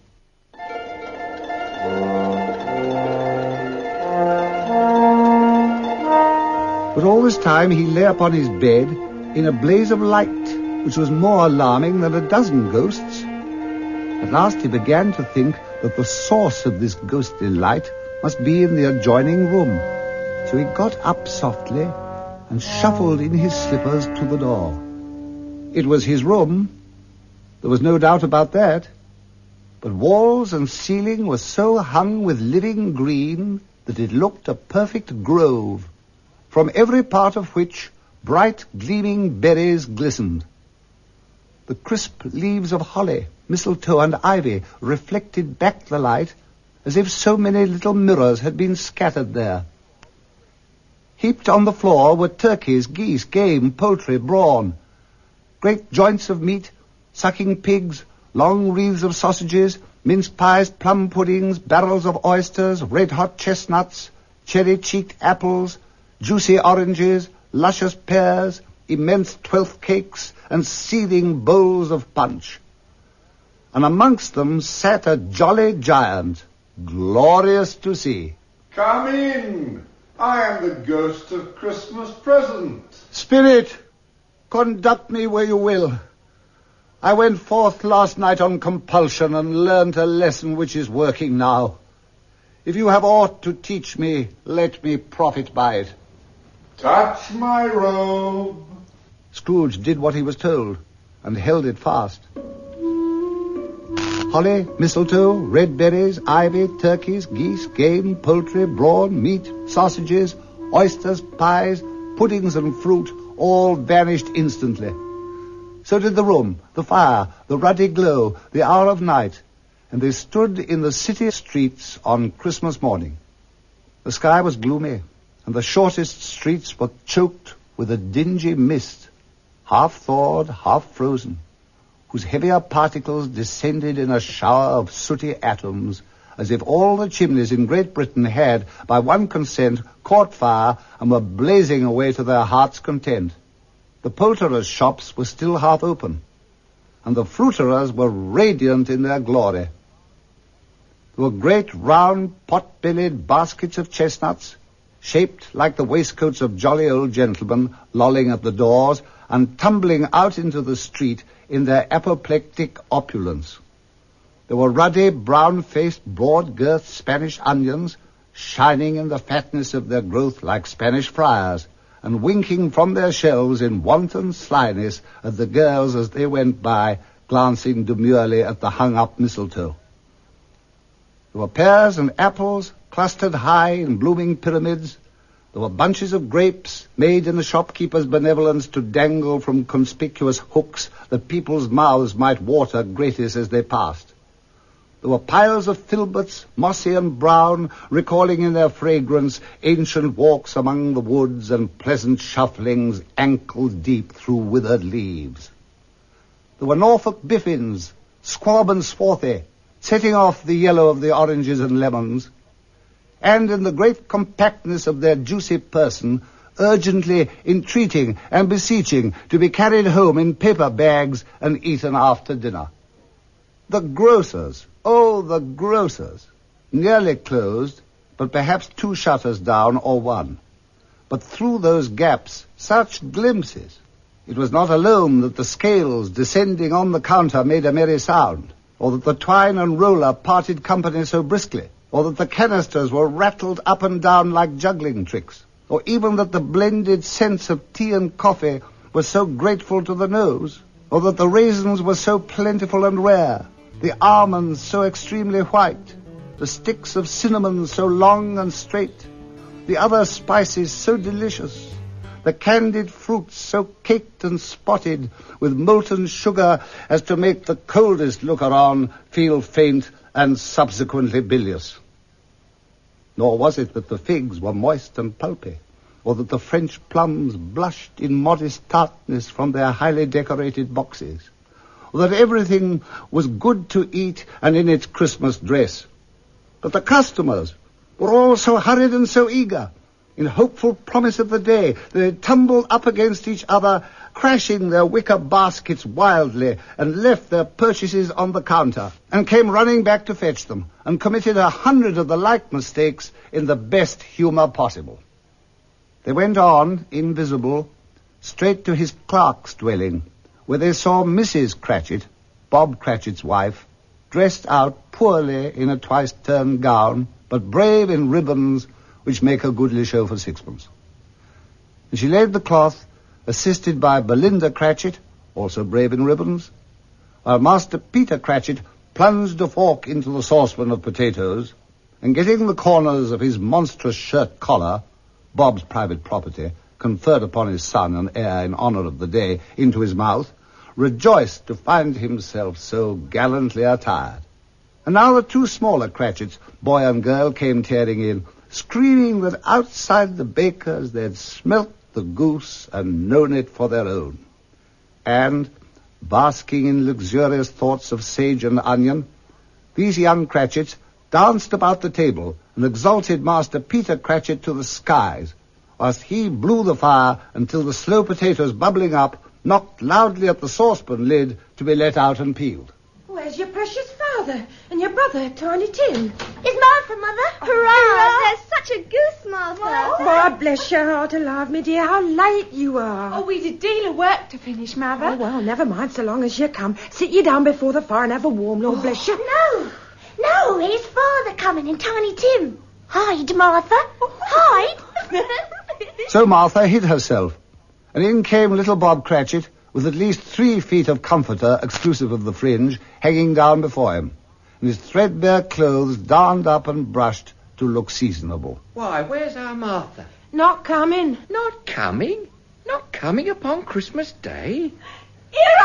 But all this time he lay upon his bed in a blaze of light, which was more alarming than a dozen ghosts. At last he began to think that the source of this ghostly light must be in the adjoining room. So he got up softly and shuffled in his slippers to the door. It was his room. There was no doubt about that. But walls and ceiling were so hung with living green that it looked a perfect grove, from every part of which bright gleaming berries glistened. The crisp leaves of holly, mistletoe, and ivy reflected back the light as if so many little mirrors had been scattered there. Heaped on the floor were turkeys, geese, game, poultry, brawn, great joints of meat, sucking pigs, long wreaths of sausages, mince pies, plum puddings, barrels of oysters, red-hot chestnuts, cherry-cheeked apples, juicy oranges, luscious pears, immense twelfth cakes, and seething bowls of punch. And amongst them sat a jolly giant, glorious to see. Come in. I am the ghost of Christmas present. Spirit, conduct me where you will. I went forth last night on compulsion and learnt a lesson which is working now. If you have aught to teach me, let me profit by it. Touch my robe. Scrooge did what he was told and held it fast. Holly, mistletoe, red berries, ivy, turkeys, geese, game, poultry, brawn, meat, sausages, oysters, pies, puddings and fruit all vanished instantly. So did the room, the fire, the ruddy glow, the hour of night, and they stood in the city streets on Christmas morning. The sky was gloomy, and the shortest streets were choked with a dingy mist, half thawed, half frozen, whose heavier particles descended in a shower of sooty atoms, as if all the chimneys in Great Britain had, by one consent, caught fire and were blazing away to their heart's content. The poulterers' shops were still half open, and the fruiterers were radiant in their glory. There were great round pot-bellied baskets of chestnuts, shaped like the waistcoats of jolly old gentlemen, lolling at the doors and tumbling out into the street in their apoplectic opulence. There were ruddy, brown-faced, broad-girthed Spanish onions, shining in the fatness of their growth like Spanish friars, and winking from their shelves in wanton slyness at the girls as they went by, glancing demurely at the hung-up mistletoe. There were pears and apples clustered high in blooming pyramids. There were bunches of grapes made in the shopkeeper's benevolence to dangle from conspicuous hooks that people's mouths might water gratis as they passed. There were piles of filberts, mossy and brown, recalling in their fragrance ancient walks among the woods and pleasant shufflings ankle-deep through withered leaves. There were Norfolk biffins, squab and swarthy, setting off the yellow of the oranges and lemons, and in the great compactness of their juicy person, urgently entreating and beseeching to be carried home in paper bags and eaten after dinner. The grocers, oh, the grocers, nearly closed, but perhaps two shutters down or one. But through those gaps, such glimpses. It was not alone that the scales descending on the counter made a merry sound, or that the twine and roller parted company so briskly, or that the canisters were rattled up and down like juggling tricks, or even that the blended scents of tea and coffee were so grateful to the nose, or that the raisins were so plentiful and rare, the almonds so extremely white, the sticks of cinnamon so long and straight, the other spices so delicious, the candied fruits so caked and spotted with molten sugar as to make the coldest looker-on feel faint and subsequently bilious. Nor was it that the figs were moist and pulpy, or that the French plums blushed in modest tartness from their highly decorated boxes, or that everything was good to eat and in its Christmas dress. But the customers were all so hurried and so eager, in hopeful promise of the day, they tumbled up against each other, crashing their wicker baskets wildly, and left their purchases on the counter, and came running back to fetch them, and committed a hundred of the like mistakes in the best humour possible. They went on, invisible, straight to his clerk's dwelling, where they saw Missus Cratchit, Bob Cratchit's wife, dressed out poorly in a twice-turned gown, but brave in ribbons which make a goodly show for sixpence. And she laid the cloth, assisted by Belinda Cratchit, also brave in ribbons, while Master Peter Cratchit plunged a fork into the saucepan of potatoes, and getting the corners of his monstrous shirt collar, Bob's private property, conferred upon his son an heir in honour of the day, into his mouth, rejoiced to find himself so gallantly attired. And now the two smaller Cratchits, boy and girl, came tearing in, screaming that outside the baker's they'd smelt the goose and known it for their own. And, basking in luxurious thoughts of sage and onion, these young Cratchits danced about the table and exalted Master Peter Cratchit to the skies, whilst he blew the fire until the slow potatoes bubbling up knocked loudly at the saucepan lid to be let out and peeled. Where's your precious father and your brother, Tiny Tim? It's Martha, Mother. Hurrah! There's such a goose, Martha. Oh, bless your heart alive, me dear. How late you are. Oh, we'd a deal of work to finish, Mother. Oh, well, never mind so long as you come. Sit you down before the fire and have a warm, Lord bless you. No, no, it's Father coming and Tiny Tim. Hide, Martha. Hide. So Martha hid herself, and in came little Bob Cratchit, with at least three feet of comforter, exclusive of the fringe, hanging down before him, and his threadbare clothes darned up and brushed to look seasonable. Why, where's our Martha? Not coming. Not coming? Not coming upon Christmas Day? Here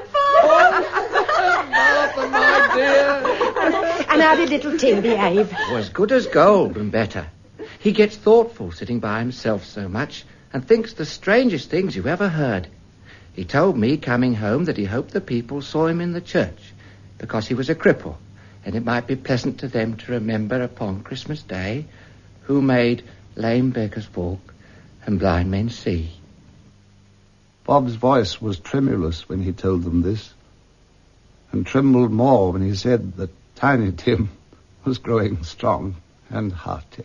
I am, Martha, Father. my dear. And how did little Tim behave? Was good as gold and better. He gets thoughtful sitting by himself so much and thinks the strangest things you ever heard. He told me coming home that he hoped the people saw him in the church because he was a cripple, and it might be pleasant to them to remember upon Christmas Day who made lame beggars walk and blind men see. Bob's voice was tremulous when he told them this, and trembled more when he said that Tiny Tim was growing strong and hearty.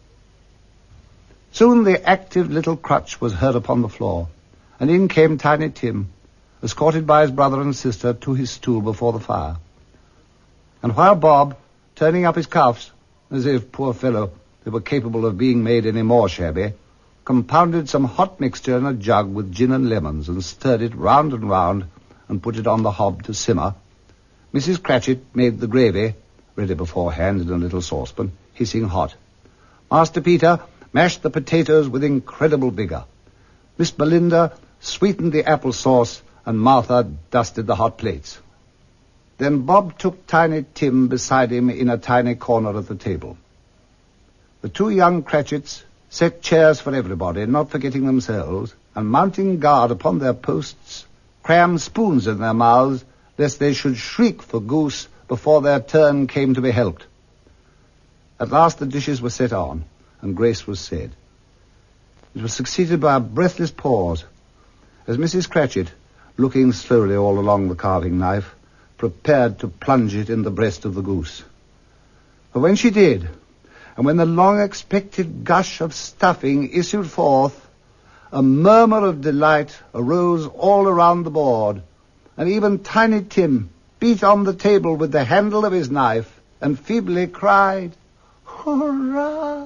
Soon the active little crutch was heard upon the floor, and in came Tiny Tim, escorted by his brother and sister to his stool before the fire. And while Bob, turning up his cuffs, as if, poor fellow, they were capable of being made any more shabby, compounded some hot mixture in a jug with gin and lemons and stirred it round and round and put it on the hob to simmer, Missus Cratchit made the gravy, ready beforehand in a little saucepan, hissing hot. Master Peter mashed the potatoes with incredible vigour. Miss Belinda sweetened the apple sauce, and Martha dusted the hot plates. Then Bob took Tiny Tim beside him in a tiny corner of the table. The two young Cratchits set chairs for everybody, not forgetting themselves, and mounting guard upon their posts, crammed spoons in their mouths, lest they should shriek for goose before their turn came to be helped. At last the dishes were set on, and grace was said. It was succeeded by a breathless pause, as Missus Cratchit, looking slowly all along the carving knife, prepared to plunge it in the breast of the goose. But when she did, and when the long-expected gush of stuffing issued forth, a murmur of delight arose all around the board, and even Tiny Tim beat on the table with the handle of his knife and feebly cried, "Hurrah!"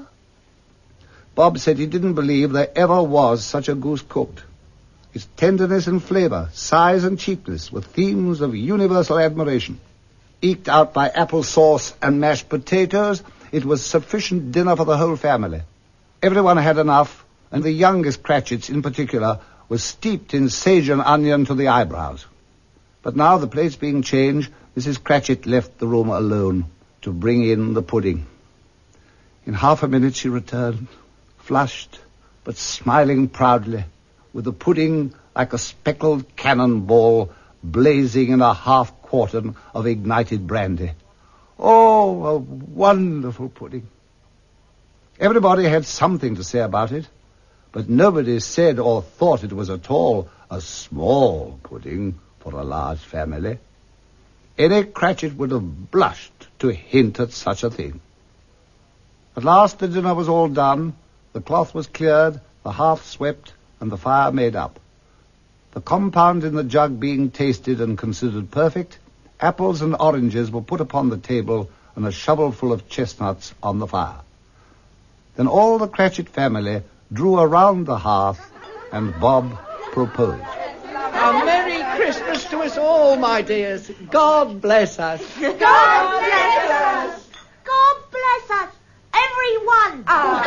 Bob said he didn't believe there ever was such a goose cooked. Its tenderness and flavour, size and cheapness were themes of universal admiration. Eked out by apple sauce and mashed potatoes, it was sufficient dinner for the whole family. Everyone had enough, and the youngest Cratchits in particular was steeped in sage and onion to the eyebrows. But now, the plates being changed, Missus Cratchit left the room alone to bring in the pudding. In half a minute she returned, flushed, but smiling proudly, with the pudding like a speckled cannonball blazing in a half-quartern of ignited brandy. Oh, a wonderful pudding. Everybody had something to say about it, but nobody said or thought it was at all a small pudding for a large family. Any Cratchit would have blushed to hint at such a thing. At last the dinner was all done, the cloth was cleared, the hearth swept, and the fire made up. The compound in the jug being tasted and considered perfect, apples and oranges were put upon the table and a shovelful of chestnuts on the fire. Then all the Cratchit family drew around the hearth, and Bob proposed. A Merry Christmas to us all, my dears. God bless us. God bless us. God bless us. Everyone.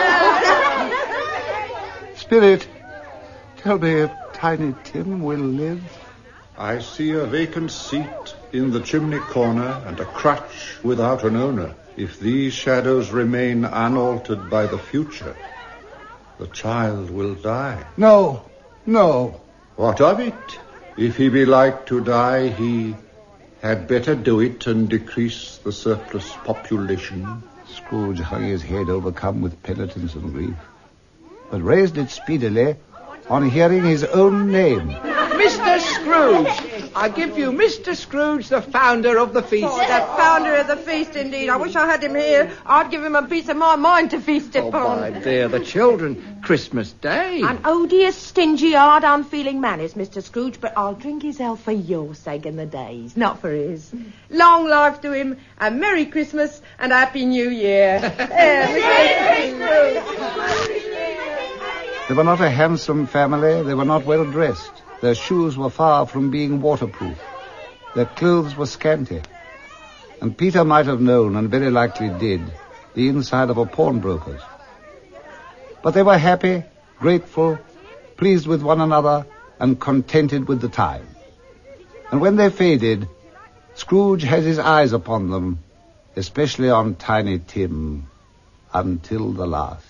Spirit, tell me if Tiny Tim will live. I see a vacant seat in the chimney corner and a crutch without an owner. If these shadows remain unaltered by the future, the child will die. No, no. What of it? If he be like to die, he had better do it and decrease the surplus population. Scrooge hung his head, overcome with penitence and grief, but raised it speedily on hearing his own name. Mister Scrooge. I give you Mister Scrooge, the founder of the feast. Oh, the founder of the feast, indeed. I wish I had him here. I'd give him a piece of my mind to feast Oh, upon. my dear, the children. Christmas Day. An odious, stingy, hard, unfeeling man is Mister Scrooge, but I'll drink his health for your sake in the days, not for his. Long life to him, and Merry Christmas, and Happy New Year. Merry Christmas. They were not a handsome family. They were not well dressed. Their shoes were far from being waterproof. Their clothes were scanty. And Peter might have known, and very likely did, the inside of a pawnbroker's. But they were happy, grateful, pleased with one another, and contented with the time. And when they faded, Scrooge had his eyes upon them, especially on Tiny Tim, until the last.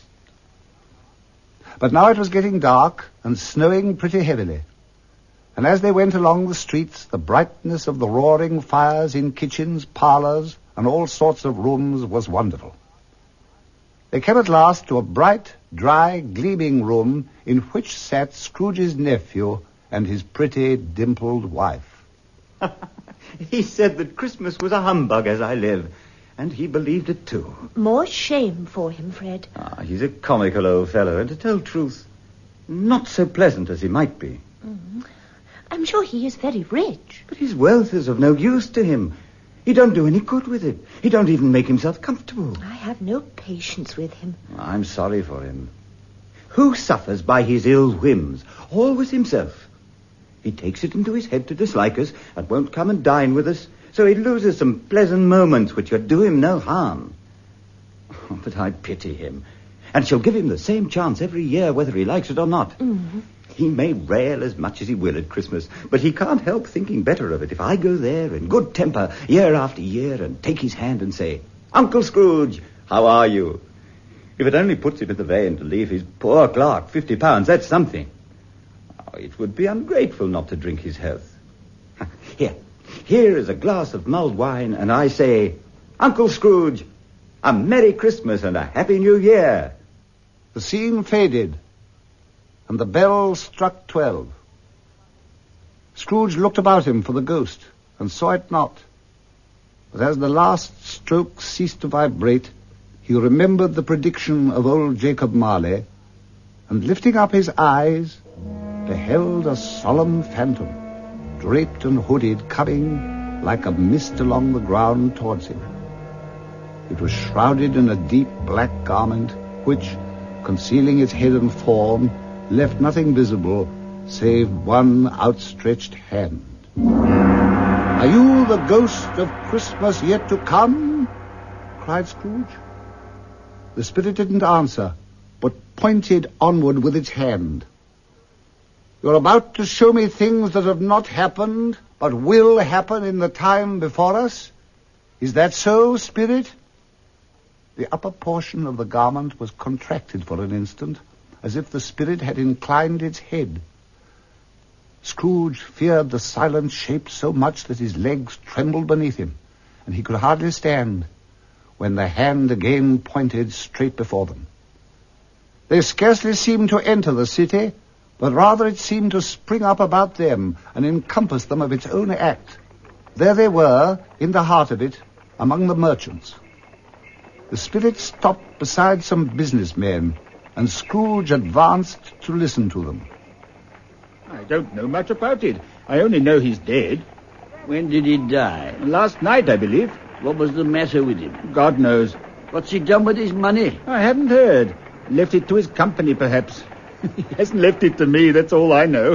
But now it was getting dark and snowing pretty heavily. And as they went along the streets, the brightness of the roaring fires in kitchens, parlors, and all sorts of rooms was wonderful. They came at last to a bright, dry, gleaming room in which sat Scrooge's nephew and his pretty, dimpled wife. He said that Christmas was a humbug, as I live, and he believed it too. More shame for him, Fred. Ah, he's a comical old fellow, and to tell truth, not so pleasant as he might be. Mm. I'm sure he is very rich. But his wealth is of no use to him. He don't do any good with it. He don't even make himself comfortable. I have no patience with him. I'm sorry for him. Who suffers by his ill whims? Always himself. He takes it into his head to dislike us and won't come and dine with us, so he loses some pleasant moments which would do him no harm. Oh, but I pity him. And shall give him the same chance every year, whether he likes it or not. Mm-hmm. He may rail as much as he will at Christmas, but he can't help thinking better of it if I go there in good temper year after year and take his hand and say, "Uncle Scrooge, how are you?" If it only puts him in the vein to leave his poor clerk fifty pounds, that's something. Oh, it would be ungrateful not to drink his health. Here, here is a glass of mulled wine, and I say, "Uncle Scrooge, a Merry Christmas and a Happy New Year." The scene faded, and the bell struck twelve. Scrooge looked about him for the ghost, and saw it not. But as the last stroke ceased to vibrate, he remembered the prediction of old Jacob Marley, and lifting up his eyes, beheld a solemn phantom, draped and hooded, coming like a mist along the ground towards him. It was shrouded in a deep black garment, which, concealing its head and form, left nothing visible save one outstretched hand. "Are you the ghost of Christmas yet to come?" cried Scrooge. The spirit didn't answer, but pointed onward with its hand. "You're about to show me things that have not happened, but will happen in the time before us? Is that so, spirit?" The upper portion of the garment was contracted for an instant, as if the spirit had inclined its head. Scrooge feared the silent shape so much that his legs trembled beneath him, and he could hardly stand, when the hand again pointed straight before them. They scarcely seemed to enter the city, but rather it seemed to spring up about them and encompass them of its own act. There they were, in the heart of it, among the merchants. The spirit stopped beside some businessmen, and Scrooge advanced to listen to them. I don't know much about it. I only know he's dead. When did he die? Last night, I believe. What was the matter with him? God knows. What's he done with his money? I haven't heard. Left it to his company, perhaps. He hasn't left it to me, that's all I know.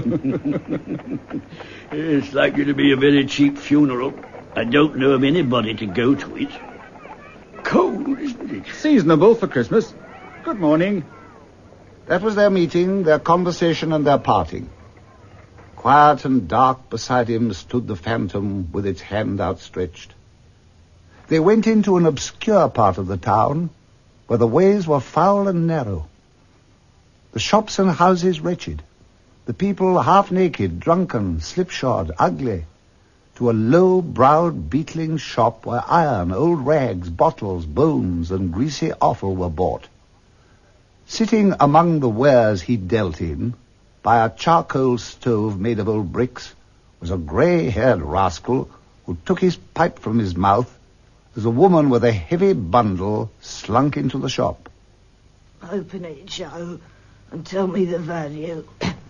It's likely to be a very cheap funeral. I don't know of anybody to go to it. Cold, isn't it? Seasonable for Christmas. Good morning. That was their meeting, their conversation, and their parting. Quiet and dark beside him stood the phantom with its hand outstretched. They went into an obscure part of the town, where the ways were foul and narrow, the shops and houses wretched, the people half-naked, drunken, slipshod, ugly, to a low-browed, beetling shop where iron, old rags, bottles, bones, and greasy offal were bought. Sitting among the wares he dealt in, by a charcoal stove made of old bricks, was a grey-haired rascal who took his pipe from his mouth as a woman with a heavy bundle slunk into the shop. Open it, Joe, and tell me the value.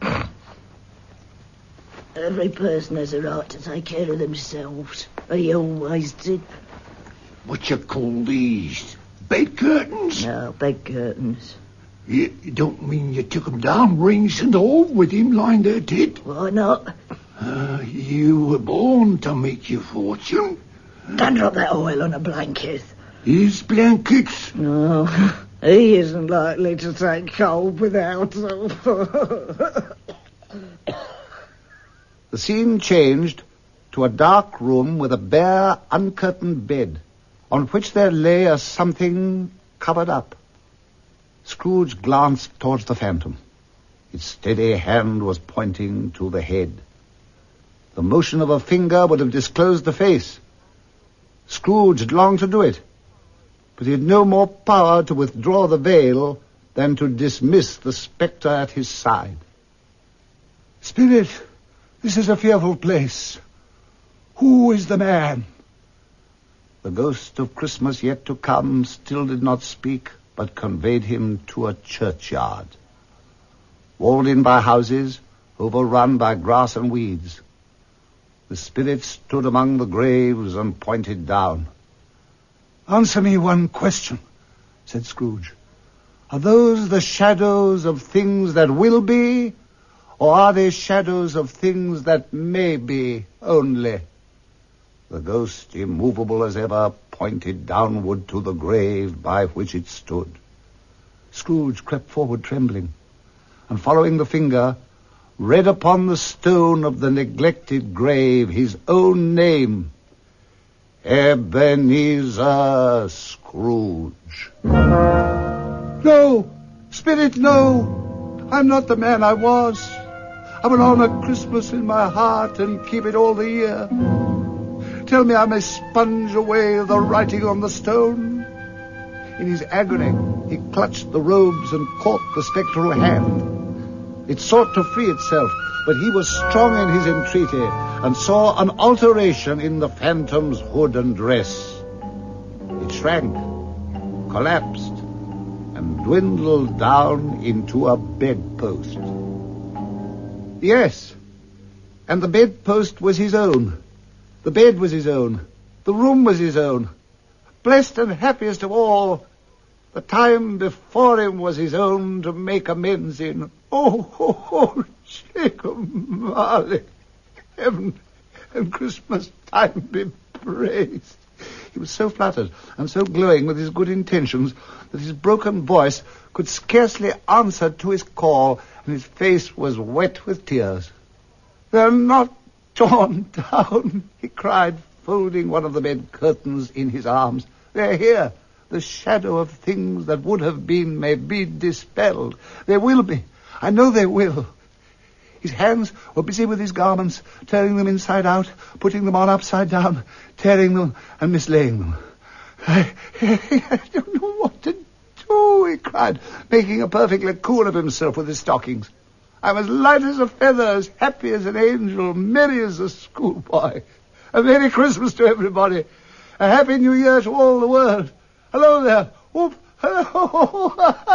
Every person has a right to take care of themselves. He always did. What you call these? Bed curtains? No, bed curtains. You, you don't mean you took 'em down, rings and all, with him lying there dead? Why not? Uh, you were born to make your fortune. Don't drop that oil on a blanket. His blankets? No, he isn't likely to take cold without them. The scene changed to a dark room with a bare, uncurtained bed, on which there lay a something covered up. Scrooge glanced towards the phantom. Its steady hand was pointing to the head. The motion of a finger would have disclosed the face. Scrooge had longed to do it, but he had no more power to withdraw the veil than to dismiss the spectre at his side. Spirit, this is a fearful place. Who is the man? The ghost of Christmas yet to come still did not speak, but conveyed him to a churchyard, walled in by houses, overrun by grass and weeds. The spirit stood among the graves and pointed down. Answer me one question, said Scrooge. Are those the shadows of things that will be, or are they shadows of things that may be only? The ghost, immovable as ever, pointed downward to the grave by which it stood. Scrooge crept forward trembling, and following the finger, read upon the stone of the neglected grave his own name, Ebenezer Scrooge. No, Spirit, no. I'm not the man I was. I will honor Christmas in my heart and keep it all the year. Tell me I may sponge away the writing on the stone. In his agony, he clutched the robes and caught the spectral hand. It sought to free itself, but he was strong in his entreaty and saw an alteration in the phantom's hood and dress. It shrank, collapsed, and dwindled down into a bedpost. Yes, and the bedpost was his own. The bed was his own. The room was his own. Blessed and happiest of all, the time before him was his own to make amends in. Oh, oh, oh, Jacob Marley, heaven and Christmas time be praised. He was so flattered and so glowing with his good intentions that his broken voice could scarcely answer to his call, and his face was wet with tears. They're not torn down, he cried, folding one of the bed curtains in his arms. They're here, The shadow of things that would have been may be dispelled. They will be. I know they will. His hands were busy with his garments, turning them inside out, putting them on upside down, tearing them and mislaying them. I, I don't know what to do, he cried, making a perfect coon of himself with his stockings. I'm as light as a feather, as happy as an angel, merry as a schoolboy. A Merry Christmas to everybody. A Happy New Year to all the world. Hello there. Whoop. Hello.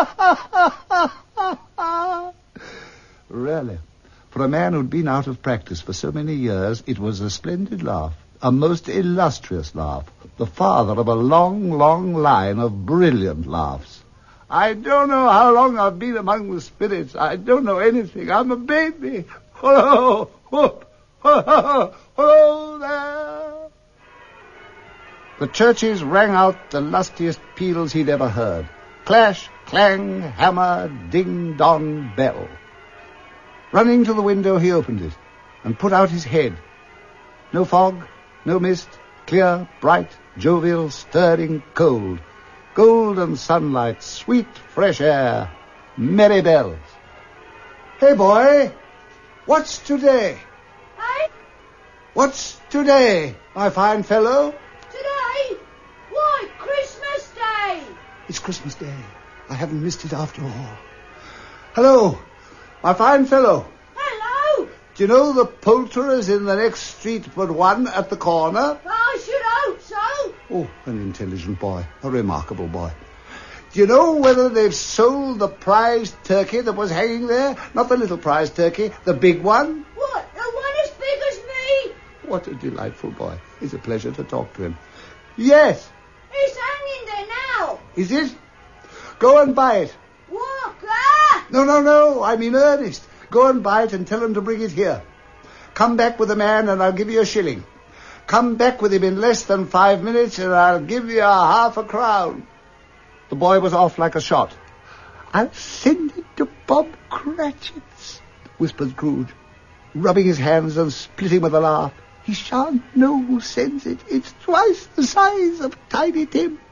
Really, for a man who'd been out of practice for so many years, it was a splendid laugh, a most illustrious laugh, the father of a long, long line of brilliant laughs. I don't know how long I've been among the spirits. I don't know anything. I'm a baby. Hello. Whoop. Hello. Hello there. The churches rang out the lustiest peals he'd ever heard. Clash, clang, hammer, ding, dong, bell. Running to the window, he opened it and put out his head. No fog, no mist, clear, bright, jovial, stirring, cold. Golden sunlight, sweet, fresh air, merry bells. Hey, boy, what's today? Hey? What's today, my fine fellow? Today? Why, Christmas Day! It's Christmas Day. I haven't missed it after all. Hello, my fine fellow. Hello! Do you know the poulterer's in the next street but one at the corner? I should hope so. Oh, an intelligent boy, a remarkable boy. Do you know whether they've sold the prize turkey that was hanging there? Not the little prize turkey, the big one? What, the one as big as me? What a delightful boy. It's a pleasure to talk to him. Yes. It's hanging there now. Is it? Go and buy it. Walker! No, no, no, I'm in earnest. Go and buy it and tell him to bring it here. Come back with the man and I'll give you a shilling. Come back with him in less than five minutes and I'll give you a half a crown. The boy was off like a shot. I'll send it to Bob Cratchit's, whispered Scrooge, rubbing his hands and splitting with a laugh. He shan't know who sends it. It's twice the size of Tiny Tim.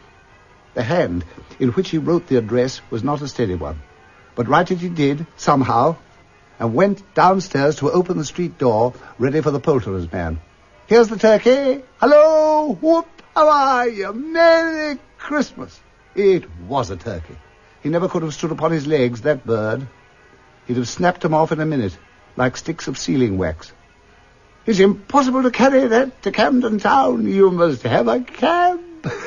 The hand in which he wrote the address was not a steady one, but write it he did, somehow, and went downstairs to open the street door, ready for the poulterer's man. Here's the turkey. Hello, whoop, how are you? Merry Christmas. It was a turkey. He never could have stood upon his legs, that bird. He'd have snapped them off in a minute, like sticks of sealing wax. It's impossible to carry that to Camden Town. You must have a cab.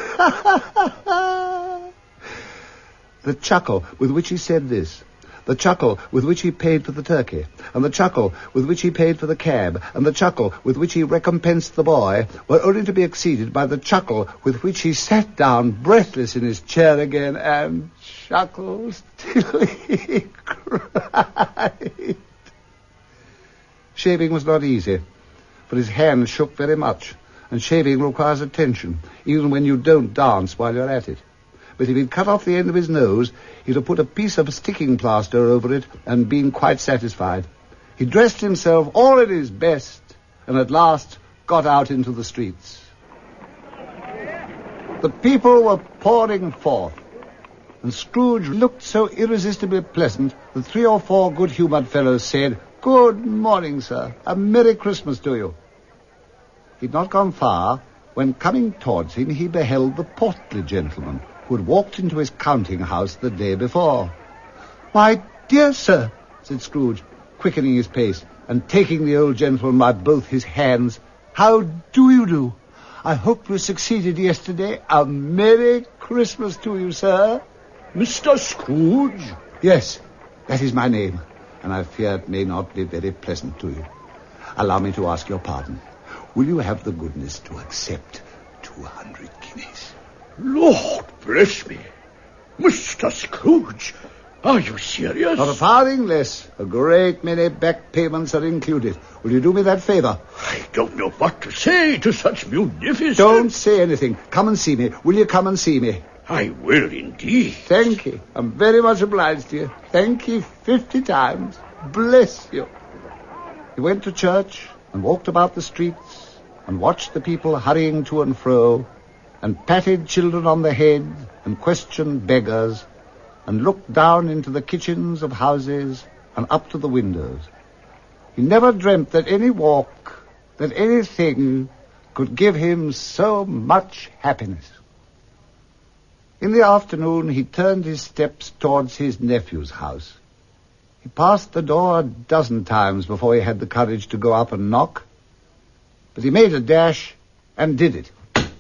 The chuckle with which he said this, the chuckle with which he paid for the turkey, and the chuckle with which he paid for the cab, and the chuckle with which he recompensed the boy, were only to be exceeded by the chuckle with which he sat down breathless in his chair again and chuckled till he cried. Shaving was not easy, for his hand shook very much, and shaving requires attention, even when you don't dance while you're at it. But if he'd cut off the end of his nose, he'd have put a piece of sticking plaster over it and been quite satisfied. He dressed himself all in his best, and at last got out into the streets. The people were pouring forth, and Scrooge looked so irresistibly pleasant that three or four good-humoured fellows said, "Good morning, sir. A Merry Christmas to you." He'd not gone far when, coming towards him, he beheld the portly gentleman who had walked into his counting-house the day before. "My dear sir," said Scrooge, quickening his pace and taking the old gentleman by both his hands, "how do you do? I hope you succeeded yesterday. A Merry Christmas to you, sir." Mister Scrooge? Yes, that is my name, and I fear it may not be very pleasant to you. Allow me to ask your pardon. Will you have the goodness to accept two hundred guineas? Lord bless me. Mister Scrooge, are you serious? Not a farthing less. A great many back payments are included. Will you do me that favour? I don't know what to say to such munificence. Don't say anything. Come and see me. Will you come and see me? I will indeed. Thank you. I'm very much obliged to you. Thank you fifty times. Bless you. He went to church and walked about the streets and watched the people hurrying to and fro and patted children on the head and questioned beggars and looked down into the kitchens of houses and up to the windows. He never dreamt that any walk, that anything could give him so much happiness. In the afternoon, he turned his steps towards his nephew's house. He passed the door a dozen times before he had the courage to go up and knock, but he made a dash and did it.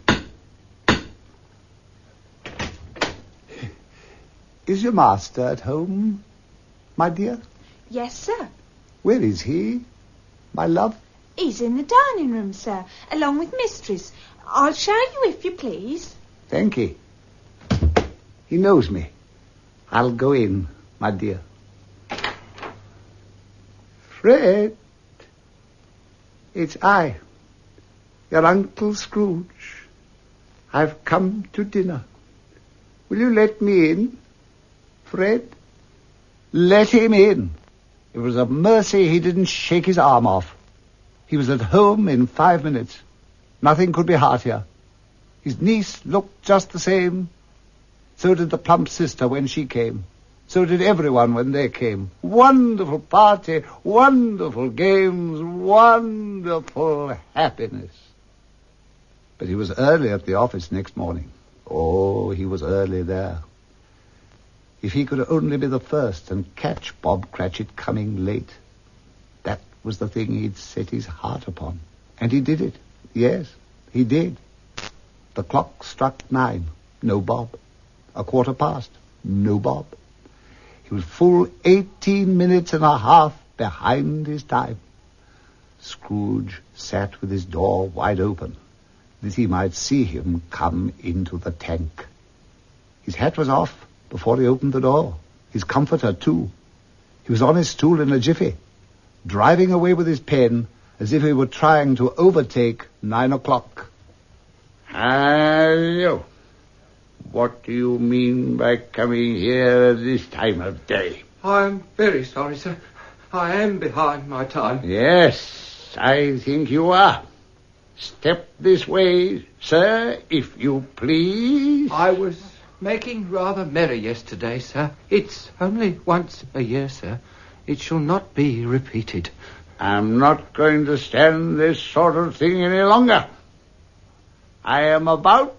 Is your master at home, my dear? Yes, sir. Where is he, my love? He's in the dining room, sir, along with mistress. I'll show you if you please. Thank you. He knows me. I'll go in, my dear. Fred, it's I, your Uncle Scrooge. I've come to dinner. Will you let me in, Fred? Let him in. It was a mercy he didn't shake his arm off. He was at home in five minutes. Nothing could be heartier. His niece looked just the same. So did the plump sister when she came. So did everyone when they came. Wonderful party, wonderful games, wonderful happiness. But he was early at the office next morning. Oh, he was early there. If he could only be the first and catch Bob Cratchit coming late. That was the thing he'd set his heart upon. And he did it. Yes, he did. The clock struck nine. No Bob. A quarter past. No Bob. He was full eighteen minutes and a half behind his time. Scrooge sat with his door wide open, that he might see him come into the tank. His hat was off before he opened the door. His comforter, too. He was on his stool in a jiffy, driving away with his pen as if he were trying to overtake nine o'clock. Hello. What do you mean by coming here at this time of day? I'm very sorry, sir. I am behind my time. Yes, I think you are. Step this way, sir, if you please. I was making rather merry yesterday, sir. It's only once a year, sir. It shall not be repeated. I'm not going to stand this sort of thing any longer. I am about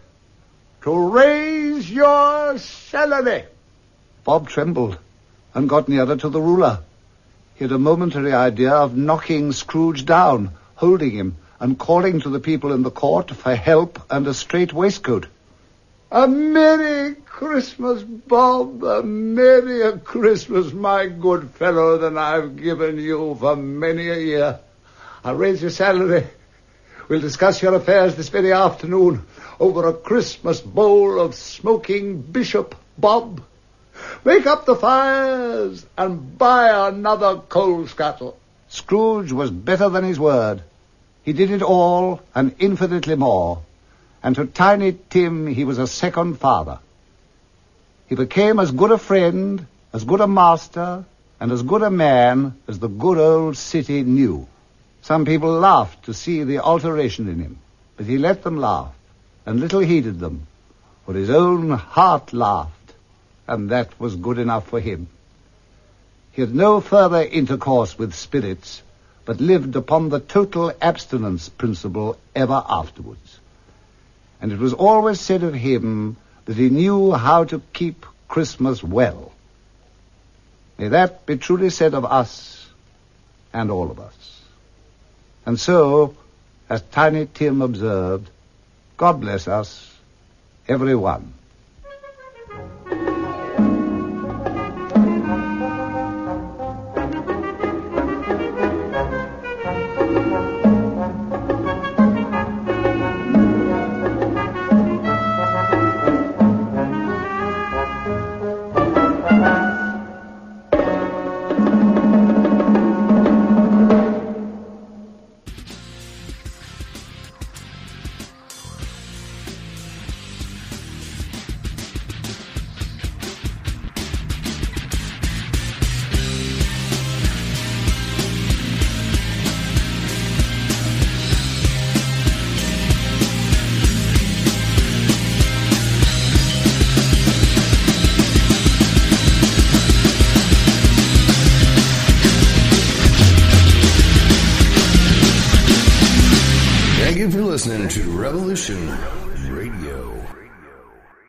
to raise your salary. Bob trembled and got nearer to the ruler. He had a momentary idea of knocking Scrooge down, holding him, and calling to the people in the court for help and a straight waistcoat. A Merry Christmas, Bob, a merrier Christmas, my good fellow, than I've given you for many a year. I'll raise your salary. We'll discuss your affairs this very afternoon over a Christmas bowl of smoking bishop, Bob. Make up the fires and buy another coal scuttle. Scrooge was better than his word. He did it all and infinitely more. And to Tiny Tim he was a second father. He became as good a friend, as good a master, and as good a man as the good old city knew. Some people laughed to see the alteration in him, but he let them laugh, and little heeded them, for his own heart laughed, and that was good enough for him. He had no further intercourse with spirits, but lived upon the total abstinence principle ever afterwards. And it was always said of him that he knew how to keep Christmas well. May that be truly said of us and all of us. And so, as Tiny Tim observed, God bless us, every one. listening to Revolution.